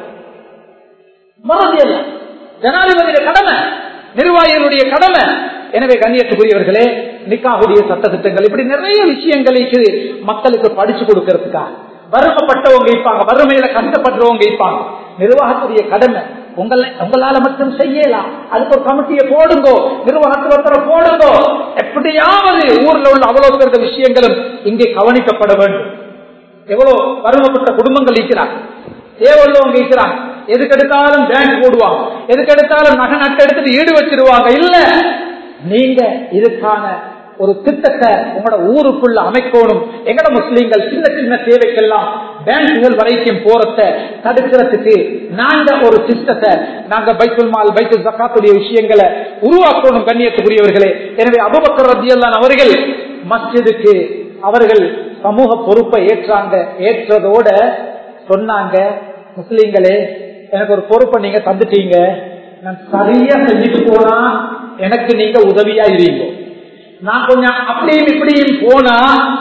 ஜனாதிபதியுடைய கடமை, நிர்வாகிகளுடைய கடமை. எனவே கண்ணியத்துக்குரியவர்களே, நிக்காஹுடைய சட்ட திட்டங்கள், இப்படி நிறைய விஷயங்களுக்கு மக்களுக்கு படிச்சு கொடுக்கறதுக்காக வறுமைப்பட்டவங்க இருப்பாங்க, வறுமையில கஷ்டப்படுறவங்க இருப்பாங்க. நிர்வாகத்துடைய கடமை உங்களை உங்களால மட்டும் செய்யலாம். அதுக்கு ஒரு கமிட்டியை போடுங்கோ, நிர்வாகத்தில் ஒருத்தர போடுங்கோ. எப்படியாவது ஊர்ல உள்ள அவ்வளவு பேர் விஷயங்களும் இங்கே கவனிக்கப்பட வேண்டும். எவ்வளவு வறுமைப்பட்ட குடும்பங்கள் இருக்கிறாங்க, தேவையுள்ளவங்க இருக்கிறாங்க. எதுக்கெடுத்தாலும் பேங்க் போடுவாங்க, எதுக்கெடுத்தாலும் நகை நட்டை எடுத்துட்டு ஈடு வச்சிருவாங்க. இல்ல, நீங்க இதுக்கான ஒரு திட்டத்தை உங்களோட ஊருக்குள்ள அமைக்கணும். எங்கட முஸ்லீம்கள் சின்ன சின்ன தேவைக்கெல்லாம் பேங்குகள் வரைக்கும் போறத தடுக்கிறதுக்கு நாங்க ஒரு திட்டத்தை, நாங்க பைத்துல் மால் பைத்துல் ஜக்காத்துடைய விஷயங்களை உருவாக்கணும் கண்ணியத்துக்குரியவர்களே. எனவே அபூபக்கர் ரலியல்லாஹு அவர்கள் மஸ்ஜிதுக்கு அவர்கள் சமூக பொறுப்பை ஏற்றாங்க. ஏற்றதோட சொன்னாங்க, முஸ்லீம்களே எனக்கு ஒரு பொறுப்பை நீங்க தந்துட்டீங்க, நான் சரியா செஞ்சுட்டு போனா எனக்கு நீங்க உதவியா இருங்க. நான் கொஞ்சம் அப்படியும் இப்படியும் போனா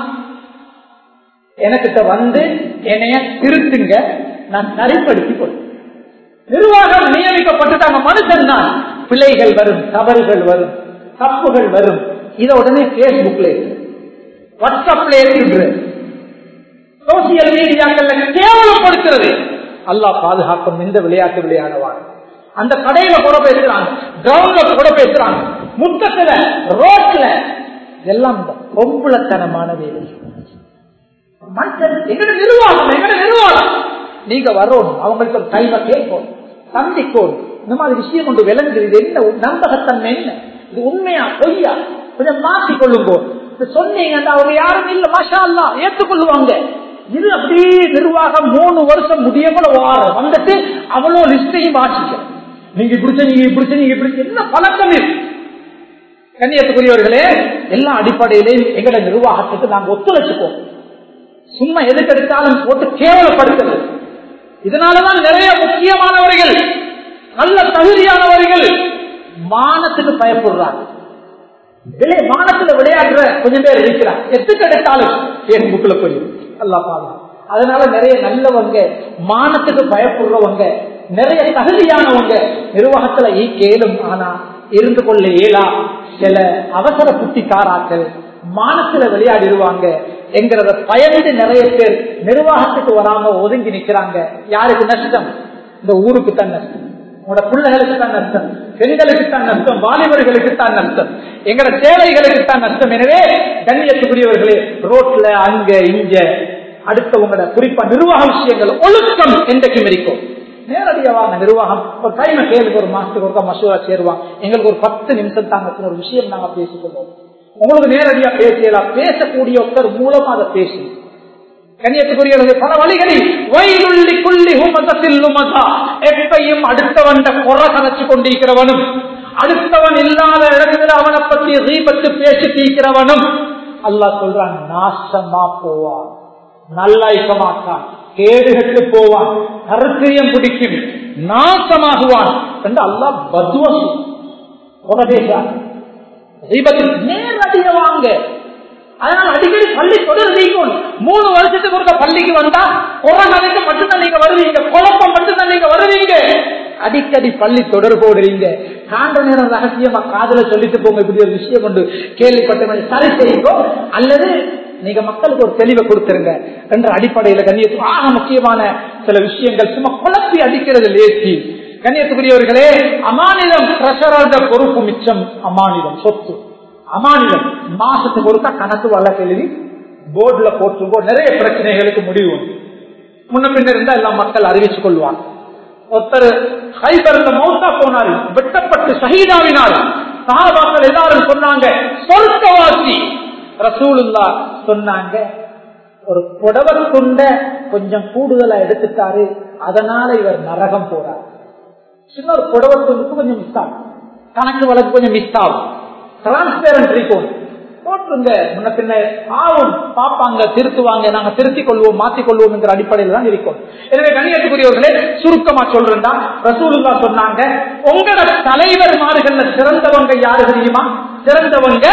எனக்கிட்ட வந்து என்னைய திருத்துங்க, நான் சரிப்படுத்திக் கொள்வேன். நிர்வாகம் நியமிக்கப்பட்டுட்டாங்க, மனுஷன் தான், பிழைகள் வரும், தவறுகள் வரும், தப்புகள் வரும். இதை உடனே பேஸ்புக்ல வாட்ஸ்அப்ல இருக்கு, சோசியல் மீடியாக்கள்ல கேவலப்படுத்துறது. அல்லாஹ் பாதுகாக்கும். இந்த விளையாட்டு விளையாடுவாங்க, அந்த கடையில கூட பேசுறாங்க, கிரவுண்ட்ல கூட பேசுறாங்க, முத்தத்துல ரோட்ல எல்லாம் பொம்புலத்தனமான வேலை. மனுஷன் எங்கட நிர்வாகம், எங்கட நிர்வாகம் நீங்க வரணும், அவங்களுக்கு ஒரு டைமை கேட்கணும், சந்திக்கணும். இந்த மாதிரி விஷயம் கொண்டு விளங்குது. இது என்ன நம்பகத்தன்மை, என்ன இது உண்மையா பொய்யா, கொஞ்சம் மாற்றிக் கொள்ளுங்க. சொன்னீங்க அவங்க யாரும் இல்ல, மாஷா அல்லாஹ் ஏற்றுக்கொள்ளுவாங்க. இது அப்படியே நிர்வாகம் மூணு வருஷம் முடிய போல வார வந்துட்டு அவ்வளோ லிஸ்டையும் வாசிக்க, நீங்க இப்படி நீங்க இப்படி நீங்க இப்படி என்ன பழக்கம் இருக்கு. கண்ணியத்துக்குரியவர்களே, எல்லா அடிப்படையிலையும் எங்கட நிர்வாகத்துக்கு நாங்க ஒத்துழைச்சுப்போம். சும்மா எதுக்கெடுத்தாலும் போட்டு கேவலப்படுத்துறது. இதனாலதான் நிறைய முக்கியமானவர்கள், நல்ல தகுதியானவர்கள் மானத்துக்கு பயப்படுறாங்க. மானத்துல விளையாடுற கொஞ்சம் பேர் இருக்கிறார், எதுக்கு எடுத்தாலும் பேஸ்புக்ல போய் அல்லாஹ் பாருங்க. அதனால நிறைய நல்லவங்க, மானத்துக்கு பயப்படுறவங்க, நிறைய தகுதியானவங்க நிர்வாகத்துல கேளும், ஆனா இருந்து கொள்ள இயலா சில அவசர புத்திக்காராக்கள் மானத்துல விளையாடிடுவாங்க என்கிறத பயந்து நிறைய பேர் நிர்வாகத்துக்கு வராம ஒதுங்கி நிக்கிறாங்க. யாருக்கு நஷ்டம்? இந்த ஊருக்கு தான் நஷ்டம், உங்களோட பிள்ளைகளுக்கு தான் நஷ்டம், பெண்களுக்கு தான் நஷ்டம், வாலிபர்களுக்கு தான் நஷ்டம், எங்கட சேவைகளுக்கு தான் நஷ்டம். எனவே கண்ணியத்துக்குரியவர்களே, ரோட்ல அங்க இங்க அடுத்தவங்களோட குறிப்பா நிர்வாக விஷயங்கள் ஒழுக்கம் என்றைக்கும் இருக்கும். நேரடியாக நிர்வாகம் ஒரு டைமை கேளுக்கு, ஒரு மாசத்துக்கு ஒருக்கா மசூரா சேருவாங்க, எங்களுக்கு ஒரு பத்து நிமிஷம் தாங்க ஒரு விஷயம் நாங்க பேசிக்கொள்வோம். உங்களுக்கு நேரடியா பேசலாம், பேசக்கூடிய ஒருத்தர் மூலமா அதை பேசும். கண்ணியத்துக்குரியவர்கள் பல வழிகளில் எப்பையும் அடுத்தவன் குறை கணச்சு கொண்டிருக்கிறவனும், அடுத்தவன் இல்லாத இடத்துல அவனை பற்றி ரீபத்து பேசி தீக்கிறவனும் அல்லாஹ் சொல்றான் நாசமா போவான், நல்லா இருக்க மாட்டான், கேடுகட்டு போவான், கருத்தியம் பிடிக்கும், நாசமாகுவான் என்று அல்லாஹ் பத்வா உபதேசான். நேரடிய வாங்க. அதனால அடிக்கடி பள்ளி தொடர் நீக்கும். மூணு வருஷத்துக்கு ஒரு பள்ளிக்கு வந்தா கொரோனாவுக்கு மட்டும்தான் நீங்க வருவீங்க, குழப்பம் மட்டும்தான் நீங்க வருவீங்க. அடிக்கடி பள்ளி தொடர் போடுறீங்க, காண்ற நேரம் ரகசியமா காதல சொல்லிட்டு போங்க, இப்படி ஒரு விஷயம் கொண்டு கேள்விப்பட்ட சரி செய்யுங்க, அல்லது நீங்க மக்களுக்கு ஒரு தெளிவை கொடுத்துருங்க என்ற அடிப்படையில கண்ணியத்து ஆக முக்கியமான சில விஷயங்கள் சும்மா குழப்பி அடிக்கிறது லேசி. கண்ணியத்துக்குரியவர்களே, அமானிதம் பிரசராத பொறுப்பு மிச்சம், அமானிதம் சொத்து, அமானிதம் மாசத்துக்கு ஒருக்கா கணக்கு வழக்கு எழுதி போர்டுல போட்டுருங்கோ. நிறைய பிரச்சனைகளுக்கு முடிவு முன்ன பின்ன இருந்தா எல்லாம் மக்கள் அறிவிச்சு கொள்வாங்க. ஒருத்தர் ஹைபர்ல மௌத்தா போனாரு, வெட்டப்பட்டு ஷஹீதாவினார். சஹாபாக்கள் எல்லாரும் சொன்னாங்க சொர்க்கவாசி. ரசூலுல்லாஹ் சொன்னாங்க ஒரு புடவை கொண்ட கொஞ்சம் கூடுதலா எடுத்துட்டாரு, அதனால இவர் நரகம் போறார். சின்ன ஒரு புடவை துண்டுக்கு கொஞ்சம் மிஸ் ஆகும், கணக்கு வழக்கு கொஞ்சம் மிஸ் ஆகும், டிரான்ஸ்பேரண்ட் இருக்கும் போட்டுருங்க. முன்ன பின்ன ஆகும், பார்ப்பாங்க, திருத்துவாங்க, நாங்க திருத்திக் கொள்வோம், மாற்றிக் கொள்வோம் என்ற அடிப்படையில் தான் இருக்கும். எனவே கண்ணியத்துக்குரியவர்களே, சுருக்கமா சொல்றேன்டா, ரசூலுல்லாஹ் சொன்னாங்க உங்களோட தலைவர்மார்கள்ல சிறந்தவங்க யாரு தெரியுமா? சிறந்தவங்க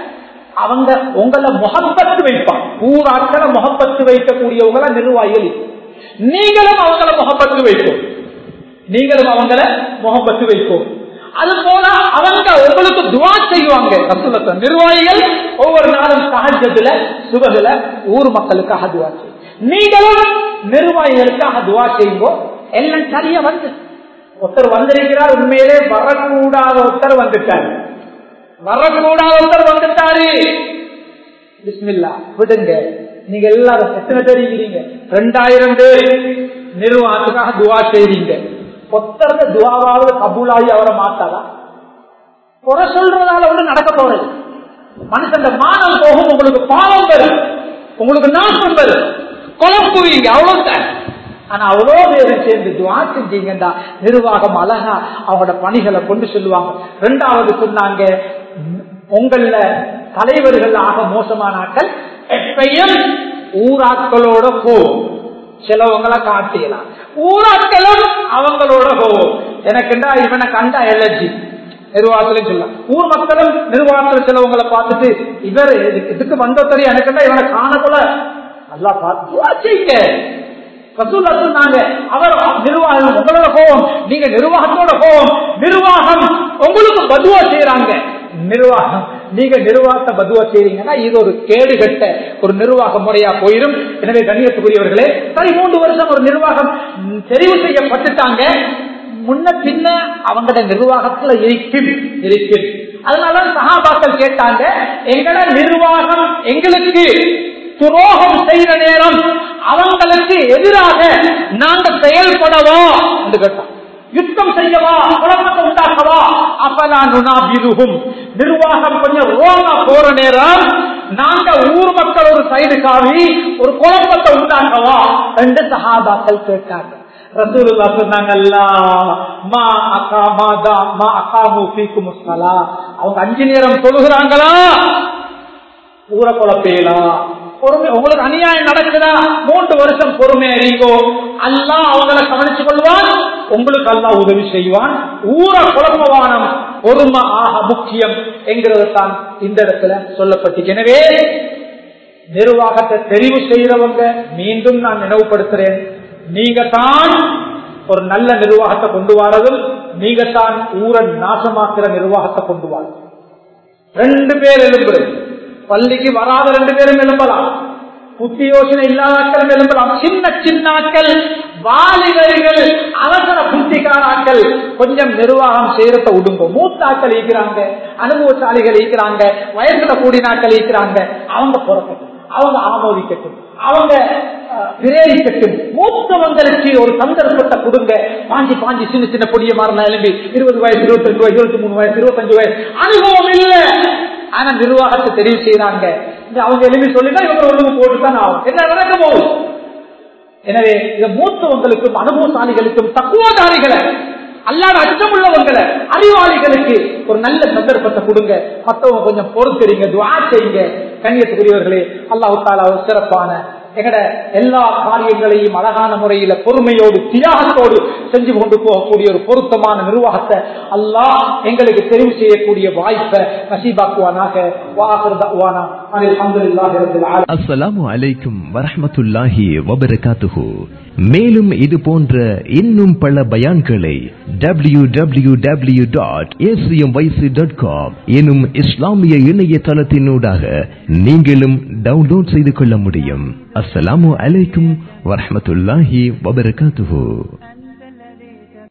அவங்க உங்களை முகப்பத்து வைப்பாங்க. ஊராட்களை முகப்பத்து வைக்கக்கூடியவங்கள நிர்வாகிகள். நீங்களும் அவங்கள முகப்பத்து வைக்கும், நீங்களும் அவங்கள முகப்பத்து வைக்கும். அது போல அவங்க உங்களுக்கு துவா செய்வாங்க. நிர்வாகிகள் ஒவ்வொரு நாளும் சஹஜத்துல சுபகுல ஊர் மக்களுக்காக துவா செய்யும், நீங்களும் நிர்வாகிகளுக்காக துவா செய்யுங்க. எல்லாம் சரியா வந்து ஒருத்தர் வந்திருக்கிறார், உண்மையிலே வரக்கூடாத ஒருத்தர் வந்துட்டார், வரக்கூடாத ஒருத்தர் வந்துட்டாரு, பிஸ்மில்லா விடுங்க. நீங்க எல்லாரும் எத்தனை பேர் இருக்கிறீங்க? ரெண்டாயிரம் பேர் நிர்வாகத்துக்காக துவா செய்றீங்க. ஒத்தரத துவாவாவது கபூலாகி அவரை மாட்டாதா? குறை சொல்றதால ஒண்ணு நடக்க போறது. மனுஷன் மானம் போகும், உங்களுக்கு பாவம் வரும், உங்களுக்கு நாசம் வரும், குழப்புவீங்க, அவ்வளவுதான். ஆனா அவ்வளோ பேரும் சேர்ந்து துவா செஞ்சீங்கன்னா நிர்வாகம் அழகா அவங்களோட பணிகளை கொண்டு சொல்லுவாங்க. ரெண்டாவது சொன்னாங்க உங்கள தலைவர்கள் ஆக மோசமானாக்கள் எப்பையும் ஊராட்களோட போ, சிலவங்களை காட்டியலாம். ஊராட்களும் அவங்களோட போவோம். எனக்குண்டா இவனை கண்டா எலர்ஜி நிர்வாகத்திலும் சொல்லலாம். ஊர் மக்களும் நிர்வாகத்தில் சிலவங்களை பார்த்துட்டு இவர் இதுக்கு வந்த தெரியும் எனக்குண்டா இவனை காணக்குள்ள நல்லா பார்த்து சொன்னாங்க. அவர் நிர்வாகம் உங்களோட கோபம், நீங்க நிர்வாகத்தோட கோபம். நிர்வாகம் உங்களுக்கு பதுவா செய்யறாங்க. நிர்வாகம் நீங்க நிர்வாகத்தை பதுவா செய்றீங்கன்னா இது ஒரு கேடு கட்ட ஒரு நிர்வாக முறையா போயிடும். எனவே கண்ணியத்துக்குரியவர்களே, சரி மூன்று வருஷம் ஒரு நிர்வாகம் தெரிவு செய்யப்பட்டுட்டாங்க. முன்ன பின்ன அவங்களோட நிர்வாகத்துல இருக்கும் இருக்கும் அதனால சஹாபாக்கள் கேட்டாங்க, எங்களோட நிர்வாகம் எங்களுக்கு துரோகம் செய்த நேரம் அவங்களுக்கு எதிராக நாங்க செயல்படவா என்று கேட்டான். யுத்தம் செய்யவா, குழப்பத்தை உண்டாக்கவா? அப்பலா நுனாபிதுஹும், நிர்வாகம் கொஞ்சம் ரோங்கா போற நேரம் நாங்க ஊர் மக்கள் ஒரு சைடு காவி ஒரு குழப்பத்தை உண்டாக்கவா என்று சஹாபாக்கள் கேட்டாங்க. ரசூலுல்லாஹ் சொன்னாங்கல்ல, மா அகாமாதா மா அகாமு ஃபீக்கும் ஸலா, அவங்க அஞ்சு நேரம் தொழுகிறாங்களா ஊரை குழப்பேலா? பொறுமை, உங்களுக்கு அநியாயம் நடக்குதா? மூன்று வருஷம் பொறுமையா இருக்கோ, அல்லாஹ் அவங்களை கவனிச்சு கொள்வான், உங்களுக்கு அல்லாஹ் உதவி செய்வான். ஊர குழப்பவானம் பொறுமை ஆக முக்கியம் என்கிறது தான் இந்த இடத்துல சொல்லப்பட்டு. எனவே நிர்வாகத்தை தெரிவு செய்யறவங்க மீண்டும் நான் நினைவுபடுத்துறேன், நீங்க தான் ஒரு நல்ல நிர்வாகத்தை கொண்டு வரதும், நீங்க தான் ஊரை நாசமாக்குற நிர்வாகத்தை கொண்டு வர. ரெண்டு பேர் எழும்புறது, பள்ளிக்கு வராத ரெண்டு பேரும் எழும்பலாம், புத்தி யோசனை இல்லாதாக்கள் எழும்பலாம். சின்ன சின்னாக்கள் வாலிபர்கள் அவசர புத்திகாராக்கள் கொஞ்சம் நிர்வாகம் செய்யறத விடுங்க. மூத்தாக்கள் இருக்கிறாங்க, அனுபவசாலிகள் இருக்கிறாங்க, வயசுல கூடினாக்கள் இருக்கிறாங்க, அவங்க பொறுக்கட்டும், அவங்க ஆமோதிக்கட்டும், அவங்க பிரேரிக்கட்டும். மூத்தவங்களுக்கு ஒரு சந்தர்ப்பத்தை கொடுங்க. பாஞ்சி பாஞ்சி சின்ன சின்ன பொடிய மாறினா எழும்பி இருபது வயசு இருபத்தி ரெண்டு வயசு இருபத்தி மூணு வயசு இருபத்தஞ்சு வயசு அனுபவம் இல்லை, ஆனா நிர்வாகத்தை தெரிவு செய்யறாங்க. அவங்க எழுதி சொல்லினா இவங்க ஒழுங்கு போட்டுதான் ஆகும், என்ன நடக்க போகும். எனவே இந்த மூத்தவங்களுக்கும் அனுபவசாலிகளுக்கும் தக்குவதாரிகளை அல்லாத அச்சம் உள்ளவங்களை அறிவாளிகளுக்கு ஒரு நல்ல சந்தர்ப்பத்தை கொடுங்க. மற்றவங்க கொஞ்சம் பொறுத்துறீங்க, துஆ செய்யுங்க. கண்ணியத்துக்குரியவர்களே, அல்லாஹ் தஆலா ஒரு சிறப்பான எங்கட எல்லா காரியங்களையும் அழகான முறையில பொறுமையோடு தியாகத்தோடு செஞ்சு கொண்டு போகக்கூடிய ஒரு பொருத்தமான நிர்வாகத்தை அல்லாஹ் எங்களுக்கு தெரிவு செய்யக்கூடிய வாய்ப்பை நசீபாக்குவானாக. அஸ்ஸலாமு அலைக்கும் வரஹ்மத்துல்லாஹி வபரகாத்துஹு. மேலும் இது போன்ற இன்னும் பல பயான்களை W W W dot A C M Y C dot com எனும் இஸ்லாமிய இணையதளத்தினூடாக நீங்களும் டவுன்லோட் செய்து கொள்ள முடியும். அஸ்ஸலாமு அலைக்கும் வரஹ்மத்துல்லாஹி வபரகாத்துஹு.